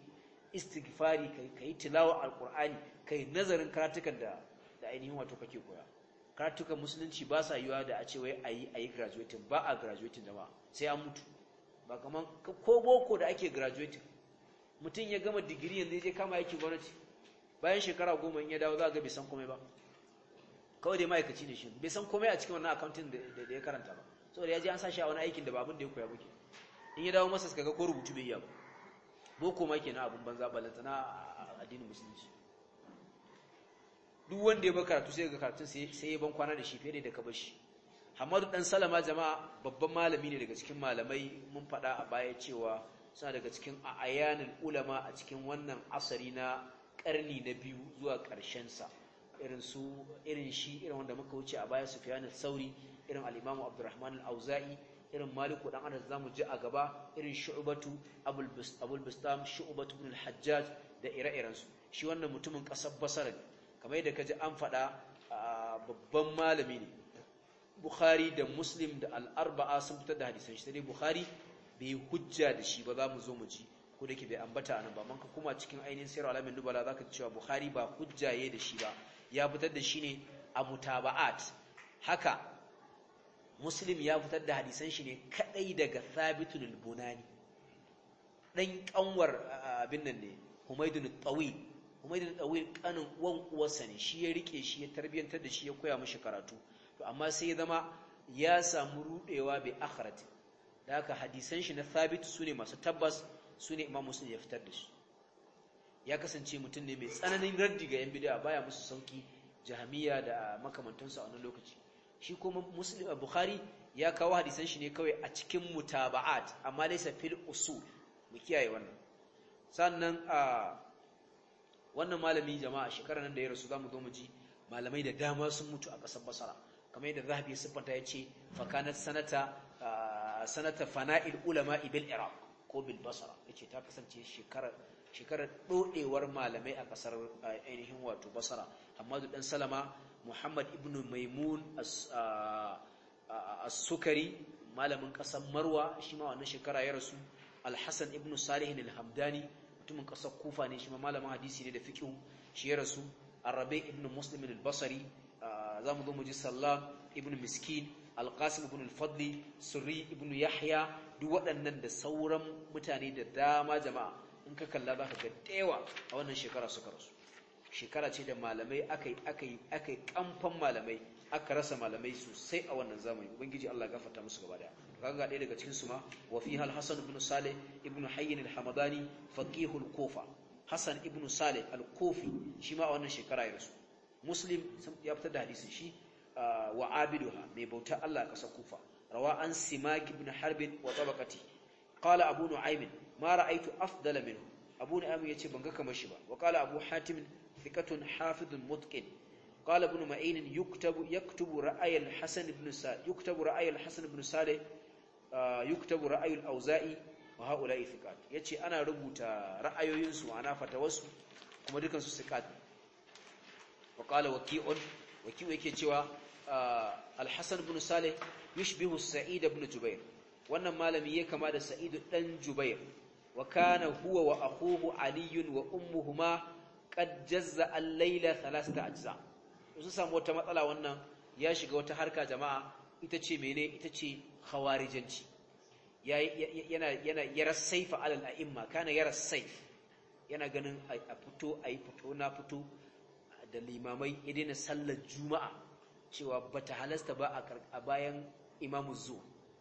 istighfari ka yi tilawa alkur'ani ka yi nazarin karatukan da da ainihin wato kake koya karatukan musulunci ba sa yiwa da a ce wai ayi ayi graduating ba a graduating da ba sai an mutu ba kaman ko boko da ake graduating mutum ya gama digiri yanzu je kama yake gwamnati bayan shekara goma in ya dawo za ga bai san komai ba kawai dai ma'aikaci ne shi bai san komai a cikin wannan accounting da ya karanta ba saboda ya je an sa shi a wani aikin da ba abin da ya koya muke in ya dawo masa kaga ko rubutu bai iya ba boko ma kenan abin banza balanta na addinin musulunci duk wanda ya ba karatu sai ga karatun sai ya ban kwana da shi fiye da ka bar shi Hamadu dan Salama jama'a babban malami ne daga cikin malamai mun faɗa a baya cewa suna daga cikin ayanul ulama a cikin wannan asari na karni na biyu zuwa ƙarshen sa irin su irin shi irin wanda muka wuce a baya Sufyan al-Thauri irin al-Imam Abdurrahman al-Auza'i irin Maliku dan Anas zamu ji a gaba irin Shu'batu Abul Abul Bistam Shu'batu ibn al-Hajjaj da ire-iren su shi wannan mutumin kasar Basra ne kamar yadda kaji an faɗa babban malami ne Bukhari da Muslim da al-Arba'a sun fitar da hadisan shi sai Bukhari bai hujja da shi ba za mu zo mu ji ko dake bai ambata anan ba man ka kuma cikin ainihin sirr alamin nubala zaka ji cewa Bukhari ba hujjaye da shi ba ya fitar da shi ne a mutaba'at haka Muslim ya fitar da hadisan shi ne kadai daga Thabitun al-Bunani dan kanwar abin nan ne Humaydun al-Tawil Humaydun al-Tawil kanin uwan uwarsa ne shi ya rike shi ya tarbiyantar da shi ya koya mishi karatu to amma sai ya zama ya samu rudewa bi akhirat da haka hadisan shi na Thabit sune masu tabbas sune Imam Muslim ya fitar da shi ya kasance mutum ne mai tsananin raddi ga yan bid'a baya musu sauki jahmiya da makamantansu a wannan lokaci shi kuma Muslim Bukhari ya kawo hadisan shi ne kawai a cikin mutaba'at amma laysa fil usul mu kiyaye wannan sannan a wannan malami jama'a shekarar nan da ya rasu zamu zo mu ji malamai da dama sun mutu a ƙasar Basra kamar yadda Zahabi ya siffanta yace fa kanat sanata sanata fana'il ulama bil Iraq ko bil Basra yace ta kasance shekarar shekarar dodewar malamai a ƙasar ainihin wato Basra Hamadu dan Salama Muhammad ibn Maimun as-Sukari malamin ƙasar Marwa shi ma wannan shekara ya rasu Al-Hasan ibn Salih al-Hamdani mutumin ƙasar Kufa ne shi ma malamin hadisi ne da fiqh shi ya rasu Arabi ibn Muslim al-Basri zamu zo mu ji Sallam ibn Miskin Al-Qasim ibn al-Fadli Surri ibn Yahya duk waɗannan da sauran mutane da dama jama'a in ka kalla zaka ga dewa a wannan shekara suka rasu shekara ce da malamai akai akai akai kamfan malamai aka rasa malamai sosai a wannan zamani ubangiji Allah ya gafarta musu gaba daya kaga ɗaya daga cikin su ma wa fiha al-Hasan ibn Salih ibn Hayy al-Hamadani faqihul Kufa Hasan ibn Salih al-Kufi shi ma a wannan shekara ya rasu Muslim ya fitar da hadisin shi wa abiduha mai bauta Allah a ƙasar Kufa rawa an Simak ibn Harb wa tabaqati qala Abu Nu'aym ma ra'aytu afdala minhu Abu Nu'aym yace ban ga kamar shi ba wa qala Abu Hatim thiqatun hafidun mutqin qala Ibn Ma'in yuktabu yaktubu ra'ay al-Hasan ibn Salih yuktabu ra'ay al-Hasan ibn Salih yuktabu ra'ay al-Auza'i wa haula'i thiqat yace ana rubuta ra'ayoyin su ana fatawarsu kuma dukan su thiqat wa qala waqi'un waqi'u yake cewa al-Hasan ibn Salih yushbihu Sa'id ibn Jubair wannan malami ya kama da Sa'id dan Jubair wa kana huwa wa akhuhu Ali wa ummuhuma qad jazza al-layla thalathata ajza su samu wata matsala wannan ya shiga wata harka jama'a ita ce mene ita ce khawarijanci yana yana yara saifa alal a'imma kana yara saif yana ganin a fito ayi fito na fito da limamai ya daina sallar juma'a cewa bata halasta ba a bayan imamu zuwa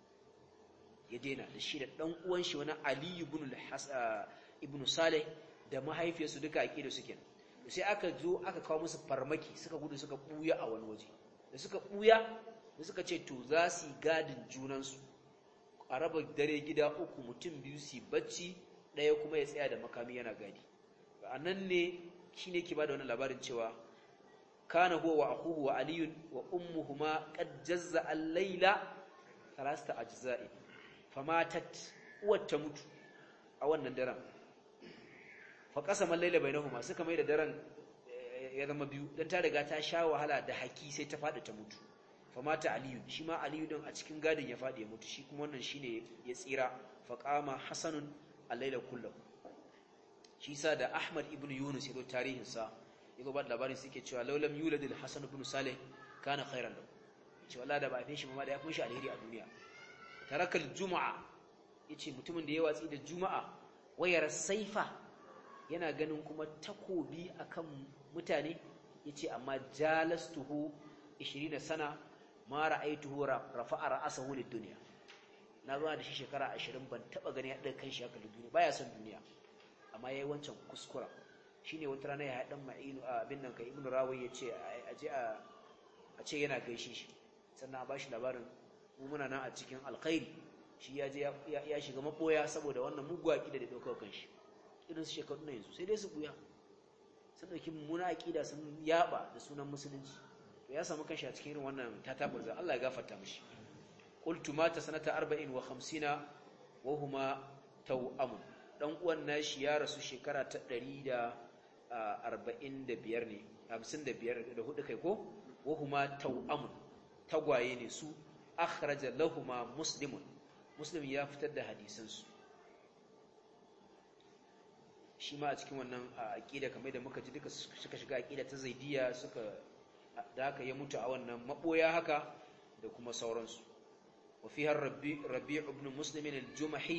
ya daina da shi da dan uwan shi wani Ali ibn ibn Salih da mahaifiyarsu duka aqida suke sai aka zo aka kawo musu farmaki suka gudu suka buya a wani waje da suka buya da suka ce to za su gadin junansu a raba dare gida uku mutum biyu su bacci daya kuma ya tsaya da makami yana gadi anan ne shine ke bada wannan labarin cewa kana huwa wa akhuhu wa Ali wa ummuhuma qad jazza al-layla thalatha ajza'i famatat uwat ta mutu a wannan daren fa qasama al-layla bainahuma suka mai da daren ya zama biyu dan ta riga ta sha wahala da haki sai ta fadi ta mutu famata Ali shi ma Ali din a cikin gadin ya fadi ya mutu shi kuma wannan shine ya tsira fa qama hasanun al-layla kullu shi sa da Ahmad ibn Yunus yazo tarihin sa yazo ba labarin sai yake cewa laulam yuladil Hasan ibn Salih lakana khairan lahu yace wallahi da ba a shi ma da ya fi shi alheri a duniya tarakal juma'a yace mutumin da ya watsi da juma'a wayar saifa yana ganin kuma takobi akan mutane yace amma jalastuhu ishirin sana ma ra'aituhu rafa'a ra'sahu lid-dunya na zo da shi shekara ashirin ban taba gani ya daga kan shi haka duniya baya son duniya amma yayi wancan kuskura shine wata rana ya hadan ma'inu abin nan kai ibnu rawi yace aje a a ce yana gaishe shi sannan a bashi labarin mu muna nan a cikin alkhairi shi ya je ya shiga maboya saboda wannan mugu aqida da daukar kanshi irin su shekaru na yanzu sai dai su buya sun dauki mummuna aqida sun yaba da sunan musulunci to ya samu kanshi a cikin irin wannan tataburza Allah ya gafarta mishi qultu mata sanata arba'in wa khamsina wa huma tawam dan uwan nashi ya rasu shekara ta ɗari da arba'in da biyar ne hamsin da biyar da hudu kai ko wa huma tawam tagwaye ne su akhraja lahumma muslimun muslim ya fitar da hadisan su shi ma a cikin wannan aqida kamar da muka ji duka suka shiga aqida ta zaidiya suka da haka ya mutu a wannan maboya haka da kuma sauransu wa fiha rabi rabi' ibn muslim al-jumahi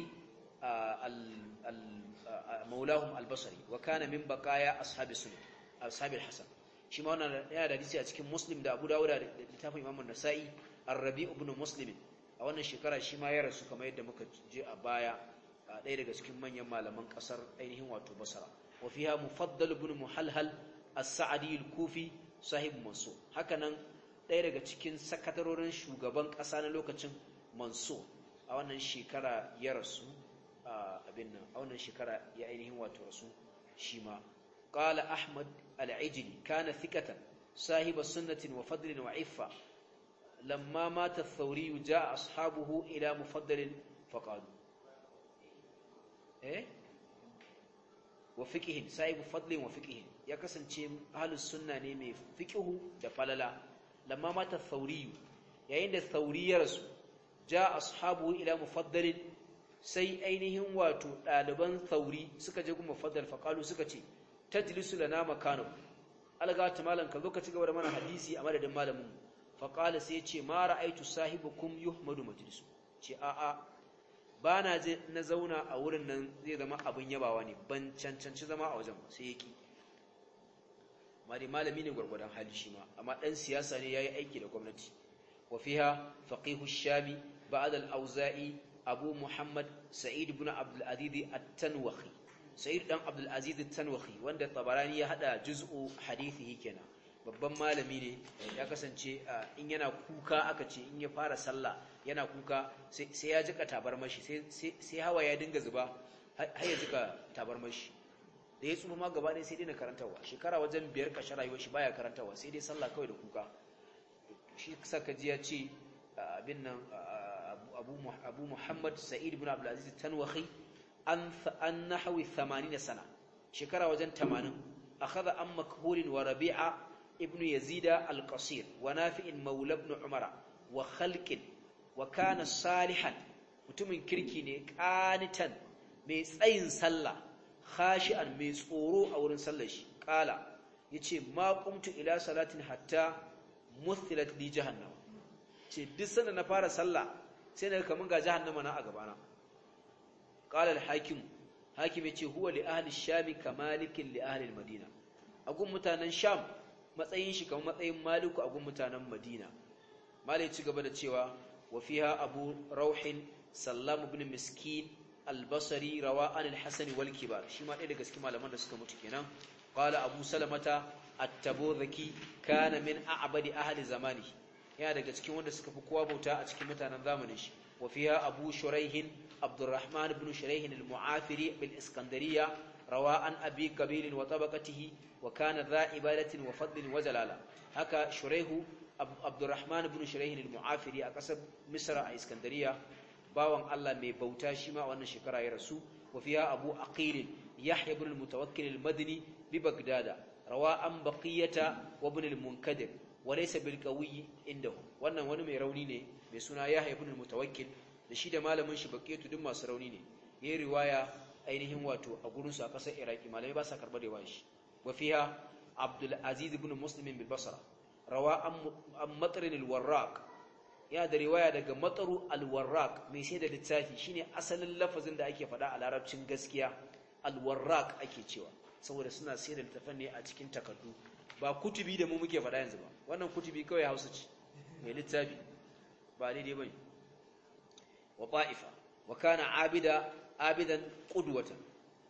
maulahum al-basri wa kana min baqaya ashabi sunnah ashabi al-hasan shi ma wannan yana da hadisi a cikin muslim da abu dawud da littafin imam an-nasa'i ar-rabi' ibn muslim a wannan shekara shi ma ya rasu kamar yadda muka je a baya ɗaya daga cikin manyan malaman ƙasar ainihin wato basra wa fiha mufaddal ibn muhalhal as-sa'di al-kufi sahib mansur hakanan ɗaya daga cikin sakatarorin shugaban ƙasa na lokacin mansur a wannan shekara ya rasu abin nan a wannan shekara ya ainihin wato rasu shi ma qala ahmad al-ijli kana thiqatan sahiba sunnatin wa fadlin wa iffa lamma mata ath-thawri jaa ashabuhu ila mufaddal faqalu eh wa fiqhin sahibu fadlin wa fiqhin ya kasance ahlus sunna ne mai fiqhu da falala lamma mata ath-thawri yayin da thawri ya rasu jaa ashabuhu ila mufaddal sai ainihin wato daliban thawri suka je kuma mufaddal faqalu suka ce tajlisu lana makanu alga ta malan ka zo ka ci gaba da mana hadisi a madadin malamin faqala sai ya ce ma ra'aitu sahibukum yuhmadu majlisu ce a a bana je na zauna a wurin nan zai zama abin yabawa ne ban cancanci zama a wajen sai yaki mali malami ne gurgurdan hali shi ma amma dan siyasa ne yayi aiki da gwamnati wa fiha faqihu ash-shami ba'd al-auza'i abu muhammad sa'id ibn abdul aziz at-tanwahi sa'id dan abdul aziz at-tanwahi wanda tabarani ya hada juz'u hadithihi kenan babban malami ne ya kasance in yana kuka aka ce in ya fara sallah yana kuka sai ya jika tabarmashi sai sai hawa ya dinga zuba har ya jika tabarmashi da ya tsuma ma gaba ɗaya sai dai na karantawa shekara wajen biyar kashe rayuwar shi baya karantawa sai dai sallah kawai da kuka shi saka ji ya ce abin nan abu muhammad sa'id ibn abdul aziz tanwahi an an nahwi tamanin sana shekara wajen tamanin akhadha an makhul wa rabi'a ibn yazida al-qasir wa nafi'in maula ibn umara wa khalqin wa kana salihan mutumin kirki ne qanitan mai tsayin sallah khashi'an mai tsoro a wurin sallar shi qala yace ma qumtu ila salatin hatta muthilat li jahannam ce duk sanda na fara sallah sai na kaman ga jahannama na a gabana qala al-hakim hakim yace huwa li ahli sham kamalikin li ahli al-madina agun mutanen sham matsayin shi kamar matsayin maliku agun mutanen madina malai ci gaba da cewa wa fiha abu rauhin sallam ibn miskin al-basri rawa an al-hasan wal kibar shi ma ɗaya daga cikin malaman da suka mutu kenan qala abu salamata at-tabuzaki kana min a'badi ahli zamani yana daga cikin wanda suka fi kowa bauta a cikin mutanen zamanin shi wa fiha abu shuraih abdurrahman ibn shuraih al-mu'afiri bil iskandariya rawa an abi qabil wa tabaqatihi wa kana dha ibadatin wa fadlin wa jalala haka shuraih abdurrahman ibn shuraih al-mu'afiri a kasar misra a iskandariya bawan Allah mai bauta shi ma wannan shekara ya rasu wa fiha abu aqil yahya ibn al-mutawakkil al-madini bi bagdad rawa an baqiyata wa ibn al-munkadir wa laysa bil qawi indahu wannan wani mai rauni ne mai suna yahya ibn al-mutawakkil da shi da malamin shi baqiyatu duk masu rauni ne yayi riwaya ainihin wato a gurin su a kasar iraki malamai ba sa karbar riwayar shi wa fiha abdul aziz ibn muslim bil basra rawa an matsarin al-warraq ya da riwaya daga matsaru al-warraq mai sai da littafi shine asalin lafazin da ake faɗa a larabcin gaskiya al-warraq ake cewa saboda suna sai da littafan ne a cikin takardu ba kutubi da mu muke faɗa yanzu ba wannan kutubi kawai Hausa ce mai littafi ba daidai bane wa ta'ifa wa kana abida abidan qudwatan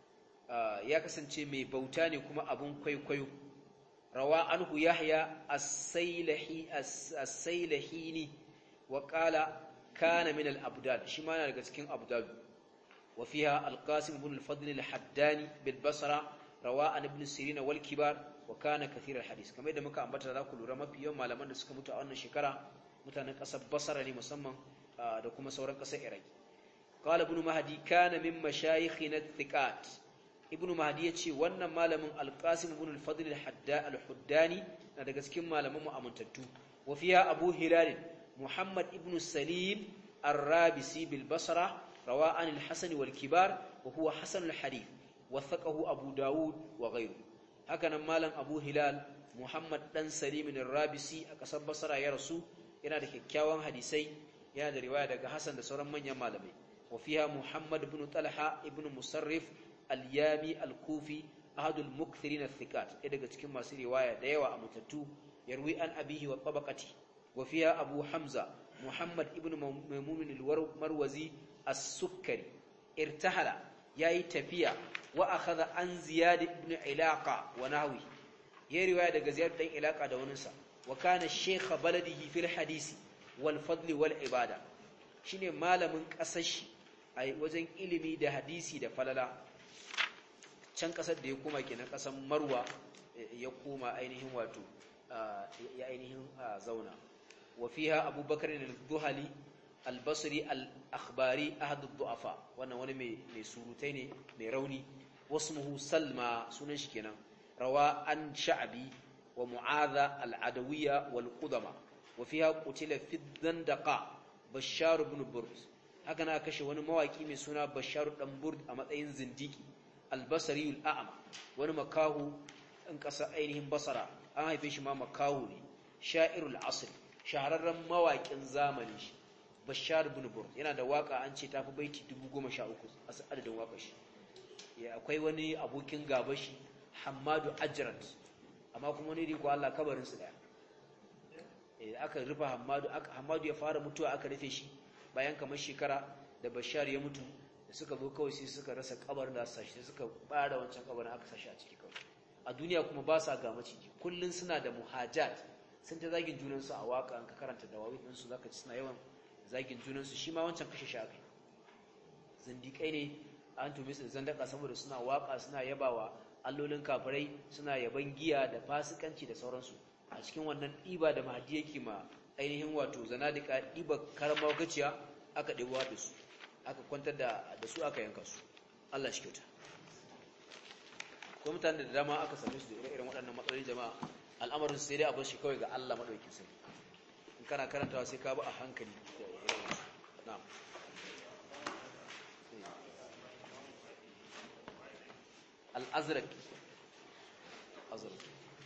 ya kasance mai bauta ne kuma abun kwaikwayo rawa anhu yahya as-saylahi as-saylahini wa qala kana min al-abdal shi ma yana daga cikin abdal wa fiha al-qasim ibn al-fadl al-haddani bil basra rawa an ibn sirin wal kibar wa kana kathir al-hadith kamar da muka ambata za ku lura mafi yawan malaman da suka mutu a wannan shekara mutanen kasar basra ne musamman da kuma sauran kasar iraki qala ibn mahdi kana min mashayikhina thiqat ibn mahdi yace wannan malamin al-qasim ibn al-fadl al-haddani na daga cikin malaman mu amintattu wa fiha abu hilal muhammad ibn salim ar-rabisi bil basra rawa an al-hasan wal kibar wa huwa hasan al-hadith wathaqahu abu daud wa ghayruhu hakanan malam abu hilal muhammad dan salim ar-rabisi a kasar basra ya rasu yana da kyakkyawan hadisai yana da riwaya daga hasan da sauran manyan malamai wa fiha muhammad ibn talha ibn musarrif al-yami al-kufi ahadul mukthirin al-thiqat daga cikin masu riwaya da yawa a mutattu yarwi an abihi wa tabaqati wa fiha abu hamza muhammad ibn maimun al-marwazi as-sukkari irtahala yayi tafiya wa akhadha an ziyad ibn ilaqa wa nahwi yayi riwaya daga ziyad dan ilaqa da waninsa wa kana shaykh baladihi fil hadisi wal fadli wal ibada shine malamin kasar shi a wajen ilimi da hadisi da falala can kasar da ya koma kenan kasar marwa ya koma ainihin wato ya ainihin zauna wa fiha abubakar al-duhali al-basri al-akhbari ahad ad-du'afa wannan wani mai mai surutai ne mai rauni wasmuhu salma sunan shi kenan rawa an sha'bi wa mu'adha al-adawiyya wal qudama wa fiha qutila fi dandaqa bashar ibn burd haka na kashe wani mawaki mai suna bashar dan burd a matsayin zindiki al-basri al-a'ma wani makahu in kasa ainihin basara an haife shi ma makahu ne sha'irul asr shahararren mawakin zamani shi bashar ibn burd yana da waka an ce tafi baiti dubu goma sha uku a adadin wakar shi akwai wani abokin gaba shi Hammadu Ajrat amma kuma ne ko Allah kabarin su daya eh aka rufe Hammadu aka Hammadu ya fara mutuwa aka rufe shi bayan kamar shekara da Bashar ya mutu da suka zo kawai sai suka rasa kabarin da su sashi suka bara wancan kabarin aka sashi a ciki kawai a duniya kuma ba sa ga maciji kullun suna da muhajat sun ta zagin junan su a waka an ka karanta dawawi din su zaka ci suna yawan zagin junan su shi ma wancan kashe shi akai zindikai ne an tumi su zandaka saboda suna waka suna yabawa allolin kafirai suna yaban giya da fasikanci da sauransu a cikin wannan diba da mahdi yake ma ainihin wato zanadika diba karama gaciya aka dewa da su aka kwantar da da su aka yanka su Allah shi kyauta ko mutanen da dama aka same su da irin waɗannan matsaloli jama'a al'amarin sai dai a bar shi kawai ga Allah madaukakin sarki in kana karantawa sai ka bi a hankali na'am al-azraq azraq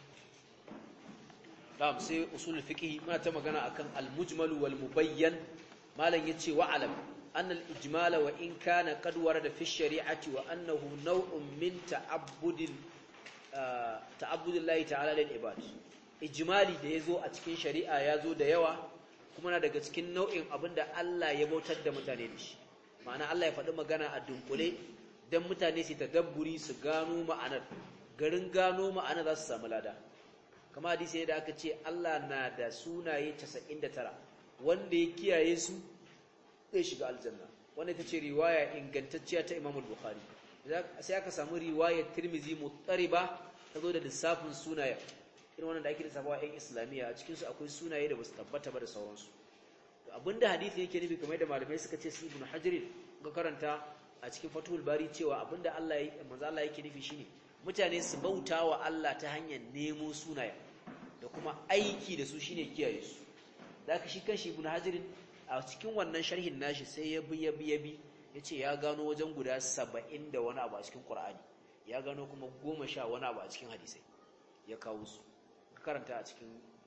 dam sai usul fiqh muna ta magana akan al-mujmal wal mubayyan malan yace wa alam anna al-ijmal wa in kana qad warada fi ash-shari'ati wa annahu naw'un min ta'abbudil ta'abbudillahi ta'ala lil ibad ijmali da yazo a cikin shari'a yazo da yawa kuma na daga cikin nau'in abinda Allah ya bautar da mutane da shi ma'ana Allah ya faɗi magana a dunkule dan mutane su tadabburi su gano ma'anar garin gano ma'ana za su samu lada kama hadisi da aka ce Allah na da sunaye casa'in da tara wanda ya kiyaye su zai shiga aljanna wanda ita ce riwaya ingantacciya ta Imam Bukhari sai aka samu riwayar Tirmidhi muttariba ta zo da lissafin sunaye irin wannan da ake lissafawa ɗan Islamiyya a cikin su akwai sunaye da basu tabbata ba da sauransu to abinda hadisi yake nufi kamar da malamai suka ce su Ibn Hajar ga karanta a cikin Fathul Bari cewa abinda Allah ya manzo Allah yake nufi shine mutane su bauta wa Allah ta hanyar nemo sunaye da kuma aiki da su shine kiyaye su da aka shi kanshi Ibn Hajar a cikin wannan sharhin nashi sai ya bi ya bi ya bi yace ya gano wajen guda saba'in da wani abu a cikin Qur'ani ya gano kuma goma sha wani abu a cikin hadisai ya kawo su ka karanta a cikin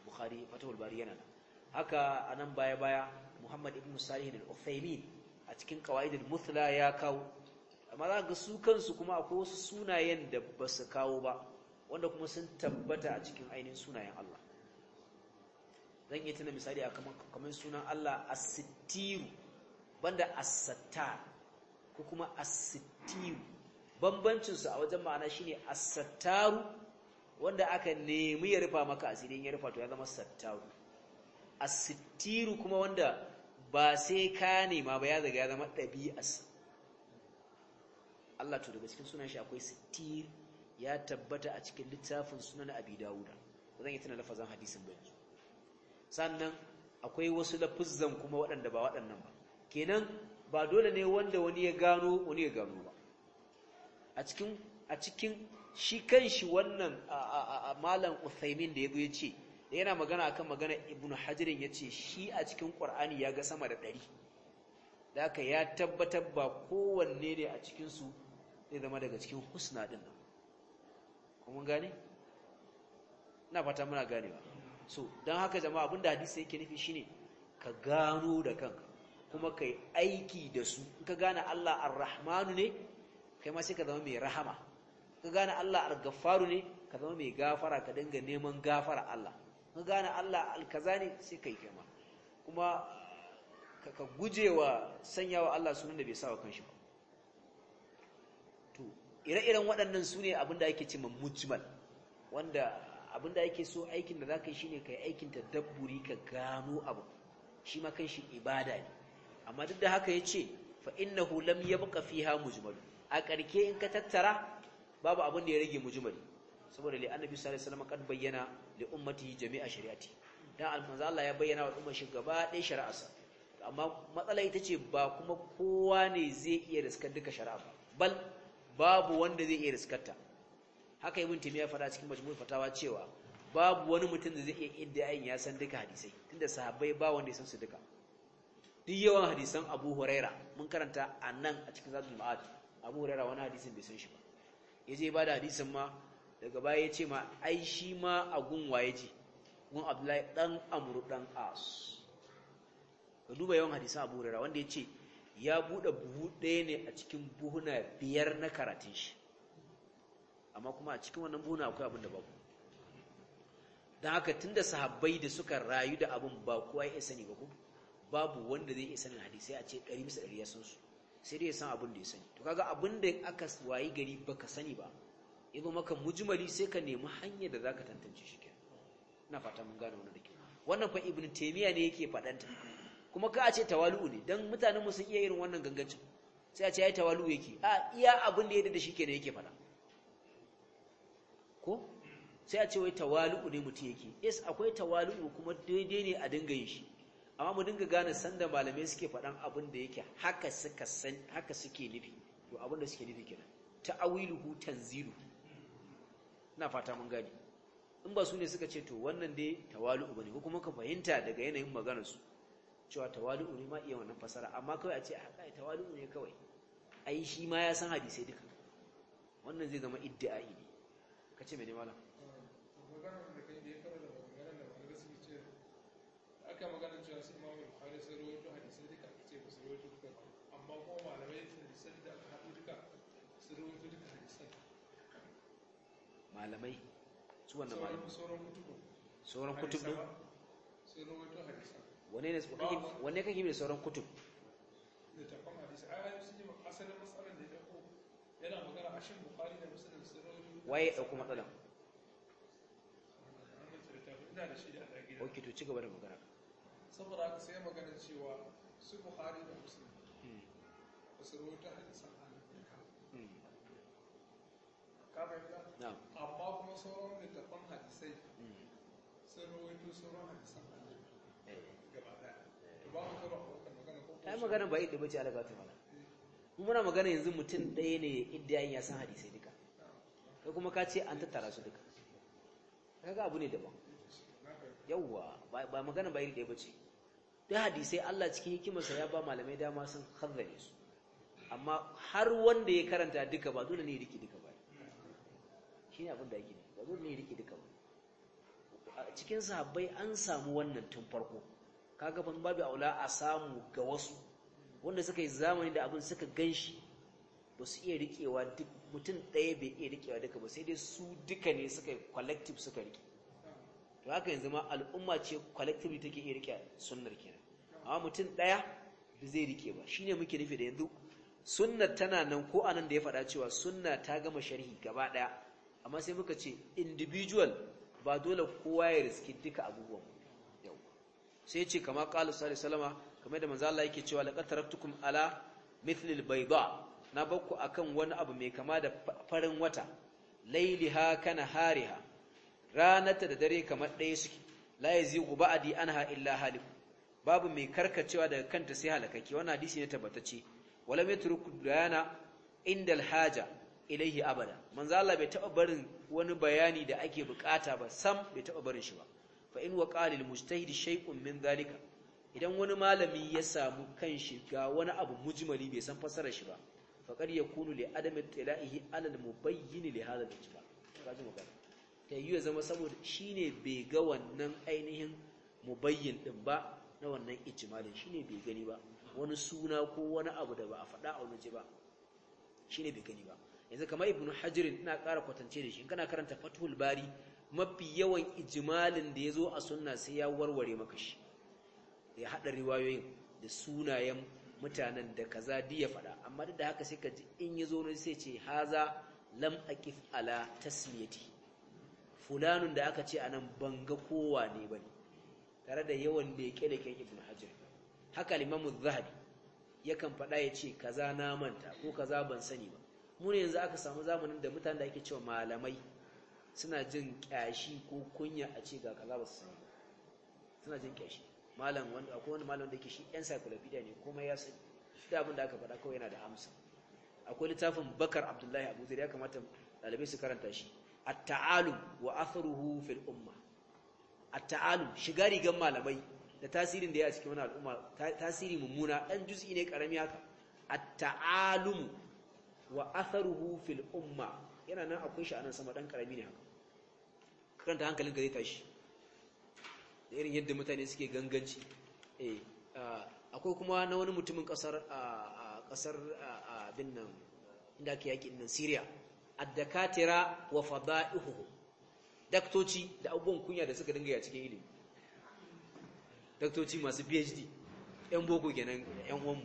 Bukhari Fathul Bari yana haka anan baya baya Muhammad ibn Salih al-Uthaymeen a cikin Qawaidul Muthla ya kawo amma za ga su kansu kuma akwai wasu sunayen da ba su kawo ba wanda kuma sun tabbata a cikin ainihin sunayen Allah zan yi tuna misali a kamar sunan Allah as-sittiru banda as-sattar ko kuma as-sittiru bambancinsu a wajen ma'ana shine as-sattaru wanda aka nemi ya rufa maka asirin ya rufa to ya zama sattaru as-sittiru kuma wanda ba sai ka nema ba ya zaga ya zama ɗabi'arsa Allah to daga cikin sunan shi akwai sittir ya tabbata a cikin littafin sunan Abi Dawuda zan yi tuna lafazan hadisin ba yanzu sannan akwai wasu lafuzzan kuma waɗanda ba waɗannan ba kenan ba dole ne wanda wani ya gano wani ya gano ba a cikin a cikin shi kanshi wannan malam Uthaymin da yazo yace da yana magana akan magana Ibn Hajar yace shi a cikin Qur'ani ya ga sama da ɗari da haka ya tabbatar ba kowanne ne a cikin su zai zama daga cikin husna din nan kuma gane ina fata muna ganewa so dan haka jama'a abinda hadisi yake nufi shine ka gano da kanka kuma kai aiki da su in ka gane Allah Ar-Rahmanu ne kai ma sai ka zama mai rahama ka gane Allah Al-Ghaffaru ne ka zama mai gafara ka dinga neman gafara Allah ka gane Allah Al-Kaza ne sai kai kai ma kuma ka gujewa sanyawa Allah sunan da bai sawa kanshi ba to ire-iren waɗannan su ne abinda ake cewa mujmal wanda abinda ake so aikin da zaka yi shine kai aikin tadabburi ka gano abu shi ma kanshi ibada ne amma duk da haka yace fa innahu lam yabqa fiha mujmal a karke in ka tattara babu abin da ya rage mujmali saboda li annabi sallallahu alaihi wasallam kad bayyana li ummati jami'a shari'ati dan almanzo Allah ya bayyana wa ummar shi gaba ɗaya shari'arsa amma matsala ita ce ba kuma kowa ne zai iya riskar duka shari'a ba bal babu wanda zai iya riskarta haka ibn taymiya ya faɗa cikin majmu' fatawa cewa babu wani mutum da zai iya iddiayin ya san duka hadisai tunda sahabbai ba wanda ya san su duka duk yawan hadisan Abu Huraira mun karanta anan a cikin Zadul Ma'ad Abu Huraira wani hadisin bai san shi ba yaje ba da hadisin ma daga baya yace ma ai shi ma a gun waye ji gun Abdullahi dan Amr dan As ka duba yawan hadisan Abu Huraira wanda yace ya bude buhu ɗaya ne a cikin buhuna biyar na karatun shi amma kuma a cikin wannan buhuna akwai abin da babu dan haka tunda sahabbai da suka rayu da abin ba kowa ya sani ba ko babu wanda zai iya sanin hadisi a ce ɗari bisa ɗari ya san su sai dai ya san abin da ya sani to kaga abin da aka wayi gari baka sani ba yazo maka mujmali sai ka nemi hanyar da zaka tantance shi kenan ina fata mun gane wannan dake wannan fa ibnu taymiya ne yake fadanta kuma ka a ce tawalu ne dan mutanen mu sun iya irin wannan gangancin sai a ce ai tawalu yake a iya abin da ya da shi kenan yake fada ko sai a ce wai tawalu ne mutum yake yes akwai tawalu kuma daidai ne a dinga yin shi amma mu dinga gane sanda malamai suke faɗan abin da yake haka suka san haka suke nufi to abin da suke nufi kenan ta'awiluhu tanzilu ina fata mun gane in ba su ne suka ce to wannan dai tawalu bane ko kuma ka fahimta daga yanayin maganar su cewa tawalu ne ma iya wannan fasara amma kawai a ce a kai tawalu ne kawai ai shi ma ya san hadisi duka wannan zai zama iddi'ai ne kace me ne malam aka magana cewa sai Imam Bukhari sai rawaito hadisi duka ce ba su rawaito duka amma kuma malamai hadisan da aka haɗu duka su rawaito duka hadisan malamai su wannan malamai sauran kutubu sauran kutub din sai rawaito hadisan wanne ne kake wanne kake da sauran kutub da tafan hadisi ai sun yi asalin matsalar da ya dauko yana magana a shin Bukhari da Muslim sun rawaito waye dauko matsalan ina da shi da Allah gida okay to ci gaba da magana saboda haka sai magana cewa su Bukhari da Muslim ba su rawaito hadisan annabi ka bayyana amma kuma sauran littafan hadisai sun rawaito sauran hadisan annabi gaba daya to ba mu karo wannan magana ko ai magana ba idda bace alaka ta mala mu muna magana yanzu mutum ɗaya ne iddayan ya san hadisai duka kai kuma ka ce an tattara su duka kaga abu ne daban yawwa ba magana ba iri ɗaya bace da hadisai Allah cikin hikimarsa ya ba malamai dama sun hazzare su amma har wanda ya karanta duka ba dole ne ya rike duka ba shine abin da yake ba dole ne ya rike duka ba cikin sahabbai an samu wannan tun farko kaga ban babu aula a samu ga wasu wanda suka yi zamani da abin suka ganshi ba su iya rikewa duk mutum ɗaya bai iya rikewa duka ba sai dai su duka ne suka yi collective suka rike to haka yanzu ma al'umma ce collectively take iya rike sunnar kenan amma mutum ɗaya da zai rike ba shine muke nufi da yanzu sunnar tana nan ko anan da ya faɗa cewa sunna ta gama sharhi gaba ɗaya amma sai muka ce individual ba dole kowa ya riski duka abubuwan yau sai ce kama qala sallallahu alaihi wasallama kamar da manzo Allah yake cewa laqad taraktukum ala mithli albayda na bakku akan wani abu mai kama da farin wata lailiha kana hariha ranata da dare kamar ɗaya suke la yazigu ba'di anha illa halik babu mai karkacewa daga kanta sai halakake wannan hadisi ne tabbatacce walam yatruku bayana inda alhaja ilaihi abada manzo Allah bai taba barin wani bayani da ake bukata ba sam bai taba barin shi ba fa in waqala lil mujtahid shay'un min zalika idan wani malami ya samu kanshi ga wani abu mujmali bai san fasarar shi ba faqad yakunu li adami tila'ihi ala al mubayyin li hadha al ijma kaji magana ta yi zama saboda shine bai ga wannan ainihin mubayyin din ba na wannan ijmalin shine bai gani ba wani suna ko wani abu da ba a faɗa a wani ba shine bai gani ba yanzu kamar ibnu hajirin ina ƙara kwatance da shi in kana karanta fathul bari mafi yawan ijmalin da yazo a sunna sai ya warware maka shi ya hada riwayoyin da sunayen mutanen da kaza di ya faɗa amma duk da haka sai ka ji in yazo ne sai ce haza lam aqif ala tasmiyati fulanun da aka ce anan banga kowa ne bane tare da yawan da yake da ibnu hajir haka al-imam az-zahabi yakan faɗa ya ce kaza na manta ko kaza ban sani ba mu ne yanzu aka samu zamanin da mutanen da ake cewa malamai suna jin kyashi ko kunya a ce ga kaza ba su sani suna jin kyashi malam wanda akwai wani malam da yake shi encyclopedia ne kuma ya sani da abin da aka faɗa kawai yana da amsa akwai littafin Bakar Abdullahi Abu Zaid ya kamata dalibai su karanta shi at-ta'alum wa atharuhu fil umma at-ta'alum shiga rigan malamai da tasirin da ya cikin wannan al'umma tasiri mummuna dan juz'i ne karami haka at-ta'alum wa atharuhu fil umma yana nan akwai shi anan sama dan karami ne haka karanta hankalin ka zai tashi da irin yadda mutane suke ganganci eh akwai kuma na wani mutumin kasar kasar abin nan inda ake yaki nan Syria ad-dakatira wa fada'ihuhu daktoci da abubuwan kunya da suka dinga ya cikin ilimi daktoci masu P H D yan boko kenan yan uwan mu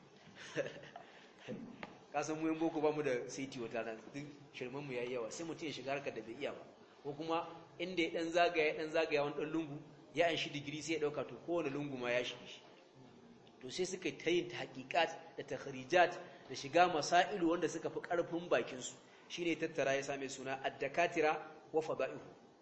kasan mu yan boko ba mu da saiti wata ran duk shirman mu yayi yawa sai mutum ya shiga harkar da bai iya ba ko kuma inda ya dan zagaya dan zagaya wani dan lungu ya an shi digiri sai ya dauka to kowane lungu ma ya shige shi to sai suka yi tayin tahqiqat da takhrijat da shiga masailu wanda suka fi karfin bakin su shine tattara ya same suna ad-dakatira wa fada'ihu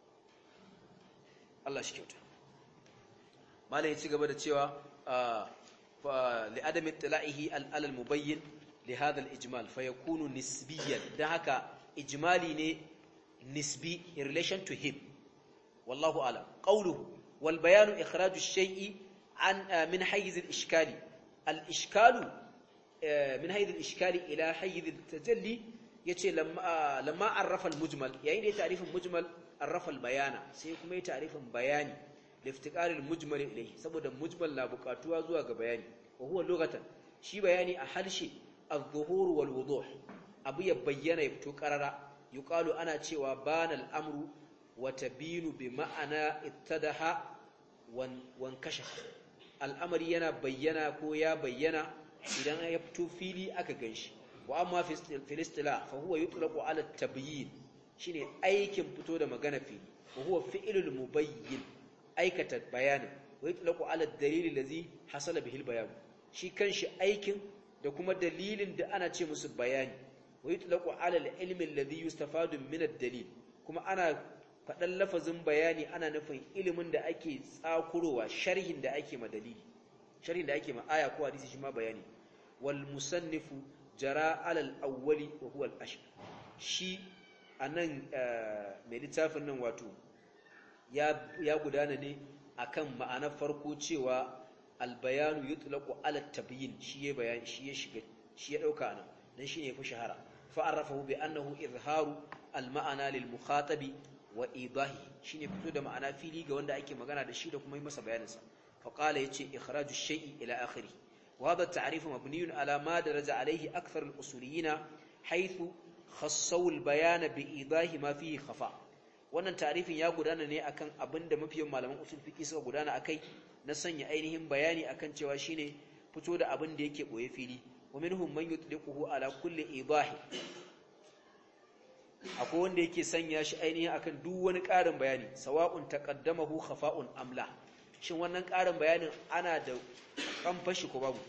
Allah shi kyauta malai ya ci gaba da cewa fa li adami ittila'ihi al-mubayyin لهذا الإجمال فيكون نسبيا ده هكا إجمالي ني نسبي in relation to him والله أعلم قوله والبيان إخراج الشيء عن من حيز الإشكال الإشكال من حيز الإشكال إلى حيز التجلي يتي لما لما عرف المجمل يعني تعريف المجمل عرف البيان سيكون تعريف بياني لافتقار المجمل إليه سبب المجمل لا بقاتوا زوا بياني وهو لغة شي بياني أحلشي الظهور والوضوح abu ya bayyana ya fito karara yuqalu ana cewa banal amru wa tabinu bi ma'ana ittadaha wan wan kashafa al'amari yana bayyana ko ya bayyana idan ya fito fili aka ganshi wa amma fi istila fa huwa yutlaqu ala tabyin shine aikin fito da magana fili wa huwa fi'lul mubayyin aikata bayani wa yutlaqu ala dalil allazi hasala bihi al-bayan shi kanshi aikin da kuma dalilin da ana ce musu bayani wa yutlaqu ala al-ilmi alladhi yustafadu min ad-dalil kuma ana fadan lafazin bayani ana nufin ilimin da ake tsakurowa sharhin da ake ma dalili sharhin da ake ma aya ko hadisi shi ma bayani wal musannifu jara ala al-awwali wa huwa al-ashhar shi anan mai littafin nan wato ya ya gudana ne akan ma'anar farko cewa albayanu yutlaqu ala tabyin shi ya bayani shi ya shiga shi ya dauka anan dan shi ne fi shahara fa arafahu bi annahu izharu alma'ana lil mukhatabi wa idahi shine fito da ma'ana fili ga wanda ake magana da shi da kuma yi masa bayaninsa fa qala yace ikhraju shay'i ila akhiri wa hadha at-ta'rif mabniyun ala ma daraja alayhi akthar al-usuliyyin haythu khassaw al-bayan bi idahi ma fihi khafa wannan ta'rifin ya gudana ne akan abinda mafiyan malaman usul fiqh suka gudana akai na sanya ainihin bayani akan cewa shine fito da abin da yake boye fili wa minhum man yutliquhu ala kulli idahi akwai wanda yake sanya shi ainihin akan duk wani ƙarin bayani sawa'un taqaddamahu khafa'un amla shin wannan ƙarin bayanin ana da kamfashi ko babu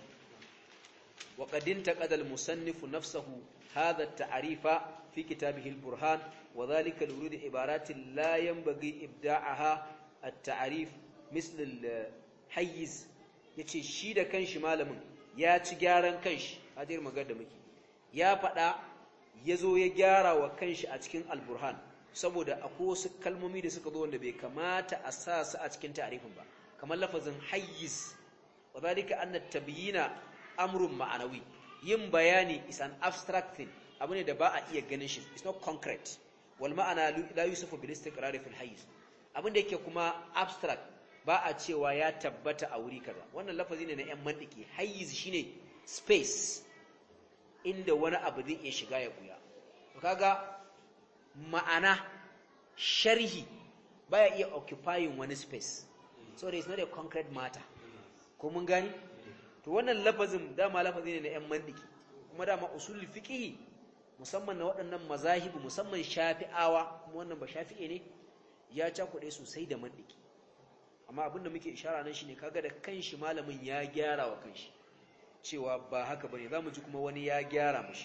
wa qadin taqada al-musannif nafsuhu hadha at-ta'rifa fi kitabihi al-burhan wa dhalika li-wurud ibaratin la yanbaghi ibda'aha at-ta'rif misl al-hayyiz yace shi da kanshi malamin ya ci gyaran kanshi hadir magana da muke ya faɗa ya zo ya gyara wa kanshi a cikin alburhan saboda akwai wasu kalmomi da suka zo wanda bai kamata a sa su a cikin ta'arifin ba kamar lafazin hayyiz wa zalika anna tabyina amrun ma'anawi yin bayani is an abstract thing abu ne da ba a iya ganin shi it's not concrete wal ma'ana la yusufu bil istiqrar fil hayyiz abin da yake kuma abstract ba a cewa ya tabbata a wuri kaza wannan lafazi ne na yan mantiki hayyiz shine space inda wani abu zai iya shiga ya buya kaga ma'ana sharhi baya iya occupying wani space so there is not a concrete matter ko mun gani to wannan lafazin dama lafazi ne na yan mandiki kuma dama usulul fiqh musamman na waɗannan mazahibu musamman shafi'awa kuma wannan ba shafi'i ne ya cakuɗe sosai da mandiki amma abinda muke ishara nan shine kaga da kanshi malamin ya gyara wa kanshi cewa ba haka bane zamu ji kuma wani ya gyara mishi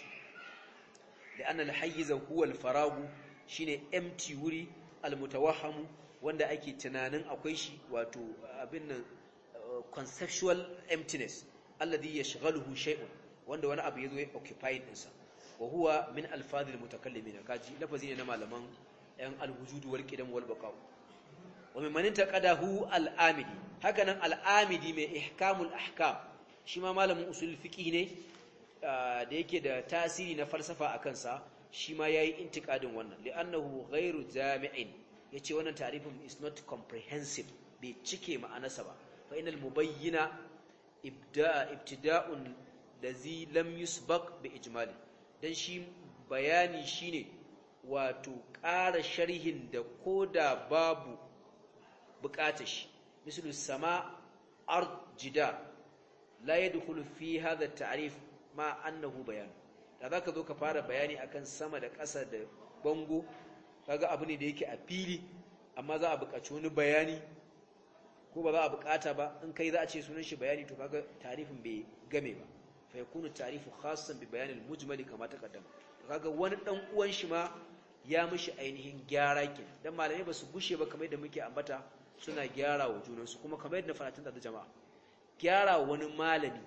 da anna al-hayyiz huwa al-faragu shine empty wuri al-mutawahhamu wanda ake tunanin akwai shi wato abin nan conceptual emptiness alladhi yashghaluhu shay'un wanda wani abu yazo ya occupy din sa wa huwa min alfadh al-mutakallimin kaji lafazi ne na malaman yan al-wujud wal qidam wal baqa wa mimman taqadahu al-amidi hakanan al-amidi mai ihkamul ahkam shi ma malamin usul fiqh ne da yake da tasiri na falsafa a kansa shi ma yayi intiqadin wannan li'annahu ghairu jami'in yace wannan ta'rifin is not comprehensive bai cike ma'anarsa ba fa inal mubayyina ibda ibtida'un lazi lam yusbaq bi ijmali dan shi bayani shine wato ƙara sharhin da koda babu buƙatar shi mislu sama ard jidar la yadkhulu fi hadha at-ta'rif ma annahu bayan da zaka zo ka fara bayani akan sama da ƙasa da bango kaga abu ne da yake a fili amma za a buƙaci wani bayani ko ba za a buƙata ba in kai za a ce sunan shi bayani to kaga ta'rifin bai game ba fa yakunu ta'rifu khassan bi bayan al-mujmali kama taqaddama to kaga wani dan uwan shi ma ya mishi ainihin gyara ke dan malamai ba su gushe ba kamar yadda muke ambata suna gyara wa junansu kuma kamar yadda faratin da jama'a gyara wani malami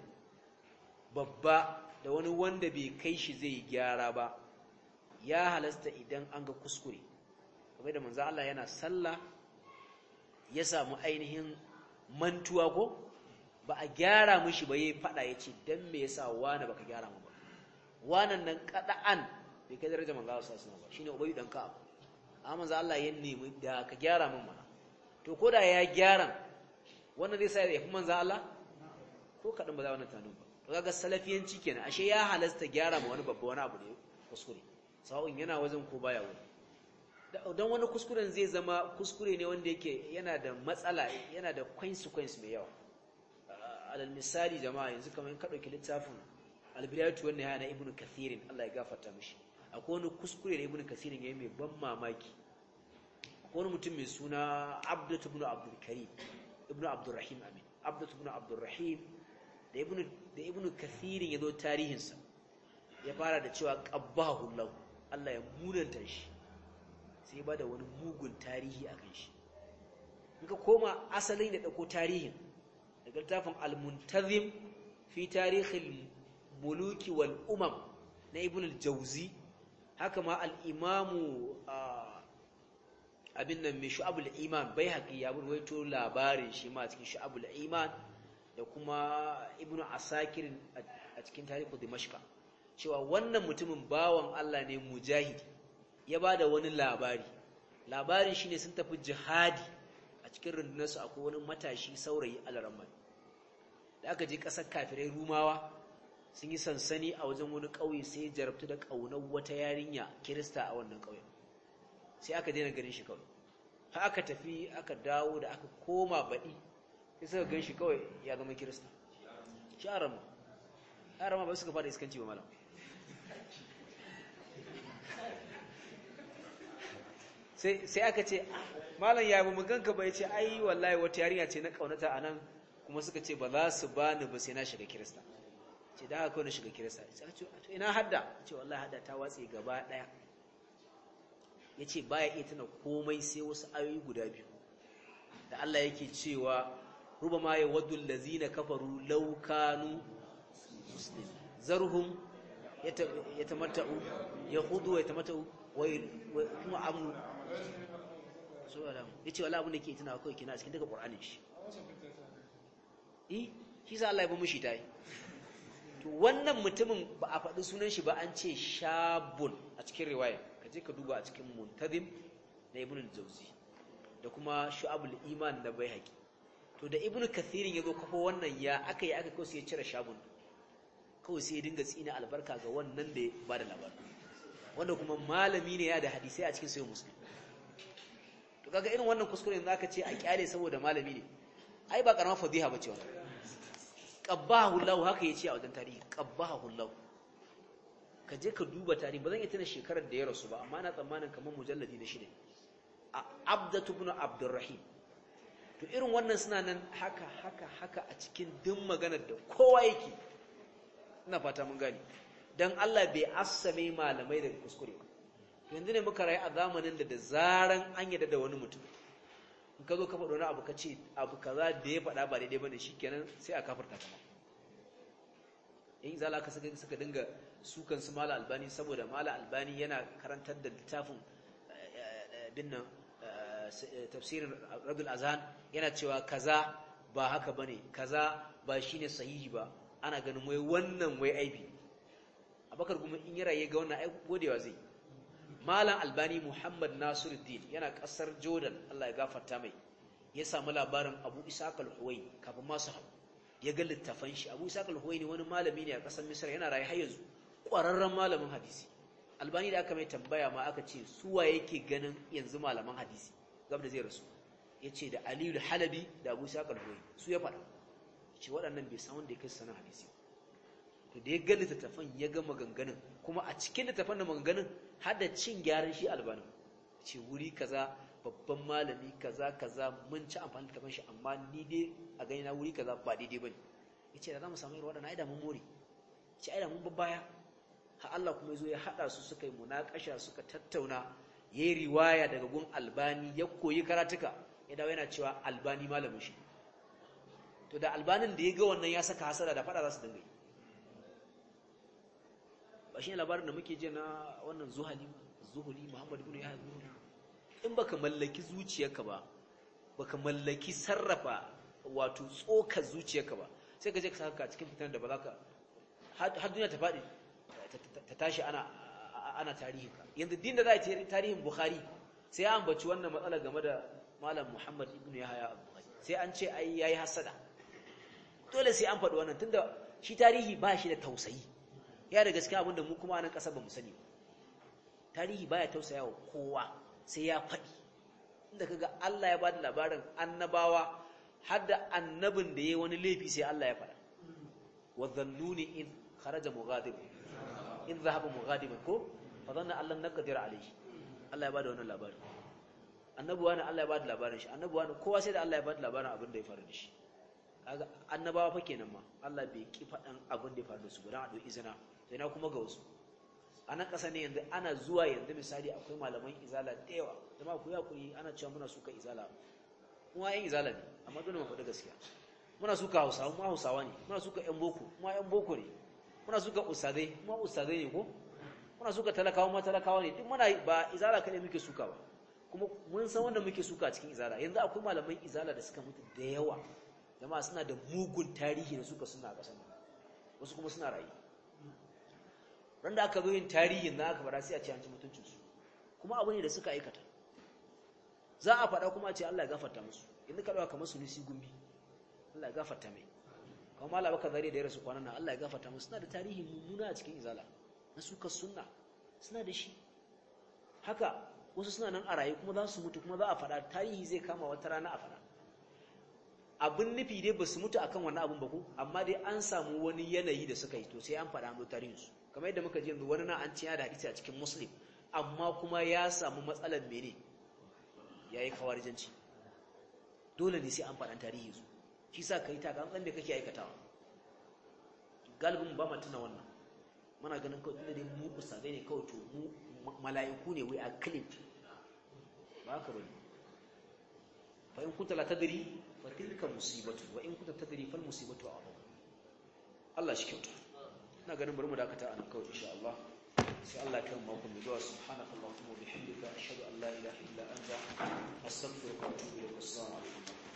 babba da wani wanda bai kai shi zai gyara ba ya halasta idan an ga kuskure kamar da manzo Allah yana sallah ya samu ainihin mantuwa ko ba a gyara mishi ba yayi fada yace dan me yasa wani baka gyara mu ba wannan nan kada'an bai kai darajar manzo Allah sallallahu alaihi wasallam ba shine ubayi dan ka amma manzo Allah ya nemi da ka gyara min mana to koda ya gyara wannan zai sa ya fi manzo Allah ko kadan ba za wannan tanin ba to kaga salafiyanci kenan ashe ya halasta gyara ma wani babba wani abu ne kuskure sawun yana wajen ko baya wani dan wani kuskuren zai zama kuskure ne wanda yake yana da matsala yana da consequence mai yawa alal misali jama'a yanzu kamar ka dauki littafin al-bidayatu wan nihaya na ibnu kathir Allah ya gafarta mishi akwai wani kuskure da ibnu kathir yayi mai ban mamaki akwai wani mutum mai suna abdatu ibn abdul karim ibnu abdul rahim amin abdatu ibn abdul rahim da ibnu da ibnu kathir yazo tarihin sa ya fara da cewa qabbahu Allah Allah ya munanta shi sai ba da wani mugun tarihi akan shi in ka koma asalin da dauko tarihin daga littafin al-muntazim fi tarihil muluki wal umam na ibn al-jawzi haka ma al-imamu abin nan mai shu'abul iman bai haƙi ya burwaito labarin shi ma cikin shu'abul iman da kuma ibn asakir a cikin tarihu dimashqa cewa wannan mutumin bawan Allah ne mujahidi ya bada wani labari labarin shine sun tafi jihadi a cikin rundunarsu akwai wani matashi saurayi alaramma da aka je ƙasar kafirai rumawa sun yi sansani a wajen wani ƙauye sai ya jarabtu da ƙaunar wata yarinya kirista a wannan ƙauyen sai aka daina ganin shi kawai har aka tafi aka dawo da aka koma baɗi sai suka gan shi kawai ya zama kirista shi arama arama ba suka fara iskanci ba malam sai sai aka ce malam ya ba mu ganka ba yace ai wallahi wata yarinya ce na kaunata anan kuma suka ce ba za su bani ba sai na shiga kirista ce da aka na shiga kirista sai aka ce to ina hadda ce wallahi hadda ta watse gaba daya yace baya iya tana komai sai wasu ayoyi guda biyu da Allah yake cewa rubama yawaddu allazina kafaru law kanu muslimin zarhum yatamatta'u yakhudu wa yatamatta'u wa kuma amnu so ala yace wallahi abin da yake tana kai kina cikin daga Qur'anin shi eh shi sa Allah ya ba mushi tai to wannan mutumin ba a faɗi sunan shi ba an ce shabun a cikin riwaya kaje ka duba a cikin muntazim na ibn al-jawzi da kuma shu'abul iman da baihaqi to da ibn kathirin yazo kafa wannan ya aka yi aka kawai ya cire shabun kawai sai ya dinga tsina albarka ga wannan da ya bada labari wanda kuma malami ne ya da hadisi a cikin sahih muslim to kaga irin wannan kuskuren zaka ce a kyale saboda malami ne ai ba karamar fadiha bace wannan qabbahu Allah haka yace a wajen tarihi qabbahu Allah ka je ka duba tarihi bazan iya tana shekarar da ya rasu ba amma ina tsammanin kamar mujalladi na shida Abdatu ibn Abdurrahim to irin wannan suna nan haka haka haka a cikin duk maganar da kowa yake ina fata mun gani dan Allah bai assame malamai daga kuskure ba yanzu ne muka rayu a zamanin da da zaran an yadda da wani mutum in ka zo ka faɗo na abu ka ce abu kaza da ya faɗa ba daidai bane shikenan sai a kafarta ka in zala ka saka suka dinga sukan su mala albani saboda mala albani yana karantar da littafin binnan tafsirin radul azhan yana cewa kaza ba haka bane kaza ba shine sahihi ba ana ganin wai wannan wai aibi abakar kuma in ya raye ga wannan ai godewa zai malam albani muhammad nasiruddin yana kasar jordan Allah ya gafarta mai ya samu labarin abu ishaq al-huwaini kafin masu haɗu ya ga littafan shi abu ishaq al-huwaini wani malami ne a kasar misra yana raye har yanzu ƙwararren malamin hadisi albani da aka mai tambaya ma aka ce suwa yake ganin yanzu malaman hadisi gab da zai rasu ya ce da aliyu halabi da abu ishaq al-huwaini su ya faɗa ce waɗannan bai san wanda ya kai sanar hadisi to da ya ga littattafan ya ga maganganun kuma a cikin littattafan da maganganun har da cin gyaran shi albani ce wuri kaza babban malami kaza kaza mun ci amfani da littattafan shi amma ni dai a gani na wuri kaza ba daidai bane yace da zamu samu irin waɗannan aida mun more yace aida mun babbaya ha Allah kuma yazo ya hada su suka yi munakasha suka tattauna yayi riwaya daga gun albani ya koyi karatuka ya dawo yana cewa albani malamin shi to da albanin da ya ga wannan ya saka hasara da fada za su dinga yi ba shi ne labarin da muke ji na wannan zuhali zuhuli muhammad ibn yahya zuhuli in baka mallaki zuciyarka ba baka mallaki sarrafa wato tsokar zuciyarka ba sai ka je ka saka cikin fitan da ba za ka har duniya ta faɗi ta tashi ana ana tarihi ka yanzu din da za a yi tarihin bukhari sai an ambaci wannan matsala game da malam muhammad ibn yahya bukhari sai an ce ai yayi hasada dole sai an faɗi wannan tunda shi tarihi ba shi da tausayi ya da gaskiya abinda mu kuma nan ƙasar ba mu sani tarihi baya tausaya wa kowa sai ya faɗi inda kaga Allah ya ba da labarin annabawa har da annabin da yayi wani laifi sai Allah ya faɗa wa dhannuni in kharaja mughadib in dhahaba mughadiban ko fa dhanna allan naqdir alayhi Allah ya ba da wannan labarin annabuwa ne Allah ya ba da labarin shi annabuwa ne kowa sai da Allah ya ba da labarin abin da ya faru da shi kaga annabawa fa kenan ma Allah bai ki faɗan abin da ya faru da su gudan a dau izina sai na kuma ga wasu a nan ƙasa ne yanzu ana zuwa yanzu misali akwai malaman izala da yawa jama'a ku ya kuri ana cewa muna suka izala kuma yan izala ne amma dole mu faɗi gaskiya muna suka Hausawa mu Hausawa ne muna suka yan boko kuma yan boko ne muna suka ustadai kuma ustadai ne ko muna suka talakawa ma talakawa ne duk muna ba izala kadai muke suka ba kuma mun san wanda muke suka cikin izala yanzu akwai malaman izala da suka mutu da yawa jama'a suna da mugun tarihi da suka suna a ƙasar wasu kuma suna rayu ran da aka zo yin tarihin na aka fara sai a ce an ci mutuncinsu kuma abu ne da suka aikata za a faɗa kuma a ce Allah ya gafarta musu inda ka dauka kamar Sunusi Gumbi Allah ya gafarta mai kuma Malam Bakar Zare da ya rasu kwanan nan Allah ya gafarta musu suna da tarihi mummuna a cikin izala na suka sunna suna da shi haka wasu suna nan a raye kuma za su mutu kuma za a faɗa tarihi zai kama wata rana a faɗa abin nufi dai ba su mutu akan wannan abin ba ko amma dai an samu wani yanayi da suka yi to sai an faɗa mu tarihinsu kamar yadda muka ji yanzu wani na an ciya da hadisi a cikin Muslim amma kuma ya samu matsalar mene yayi kawarijanci dole ne sai an faɗa tarihinsu shi sa kai ta kan da kake aikatawa galibin ba mu tuna wannan muna ganin kawai tunda dai mu usadai ne kawai to mu mala'iku ne wai a clip ba haka bane fa in kunta la tadri fa tilka musibatu wa in kunta tadri fal musibatu a'zam Allah shi kyauta ina ganin bari mu dakata anan kawai insha Allah sai Allah ya kai mu kun zuwa subhanakallahumma wa bihamdika ashhadu an la ilaha illa anta astaghfiruka wa atubu ilaik assalamu alaikum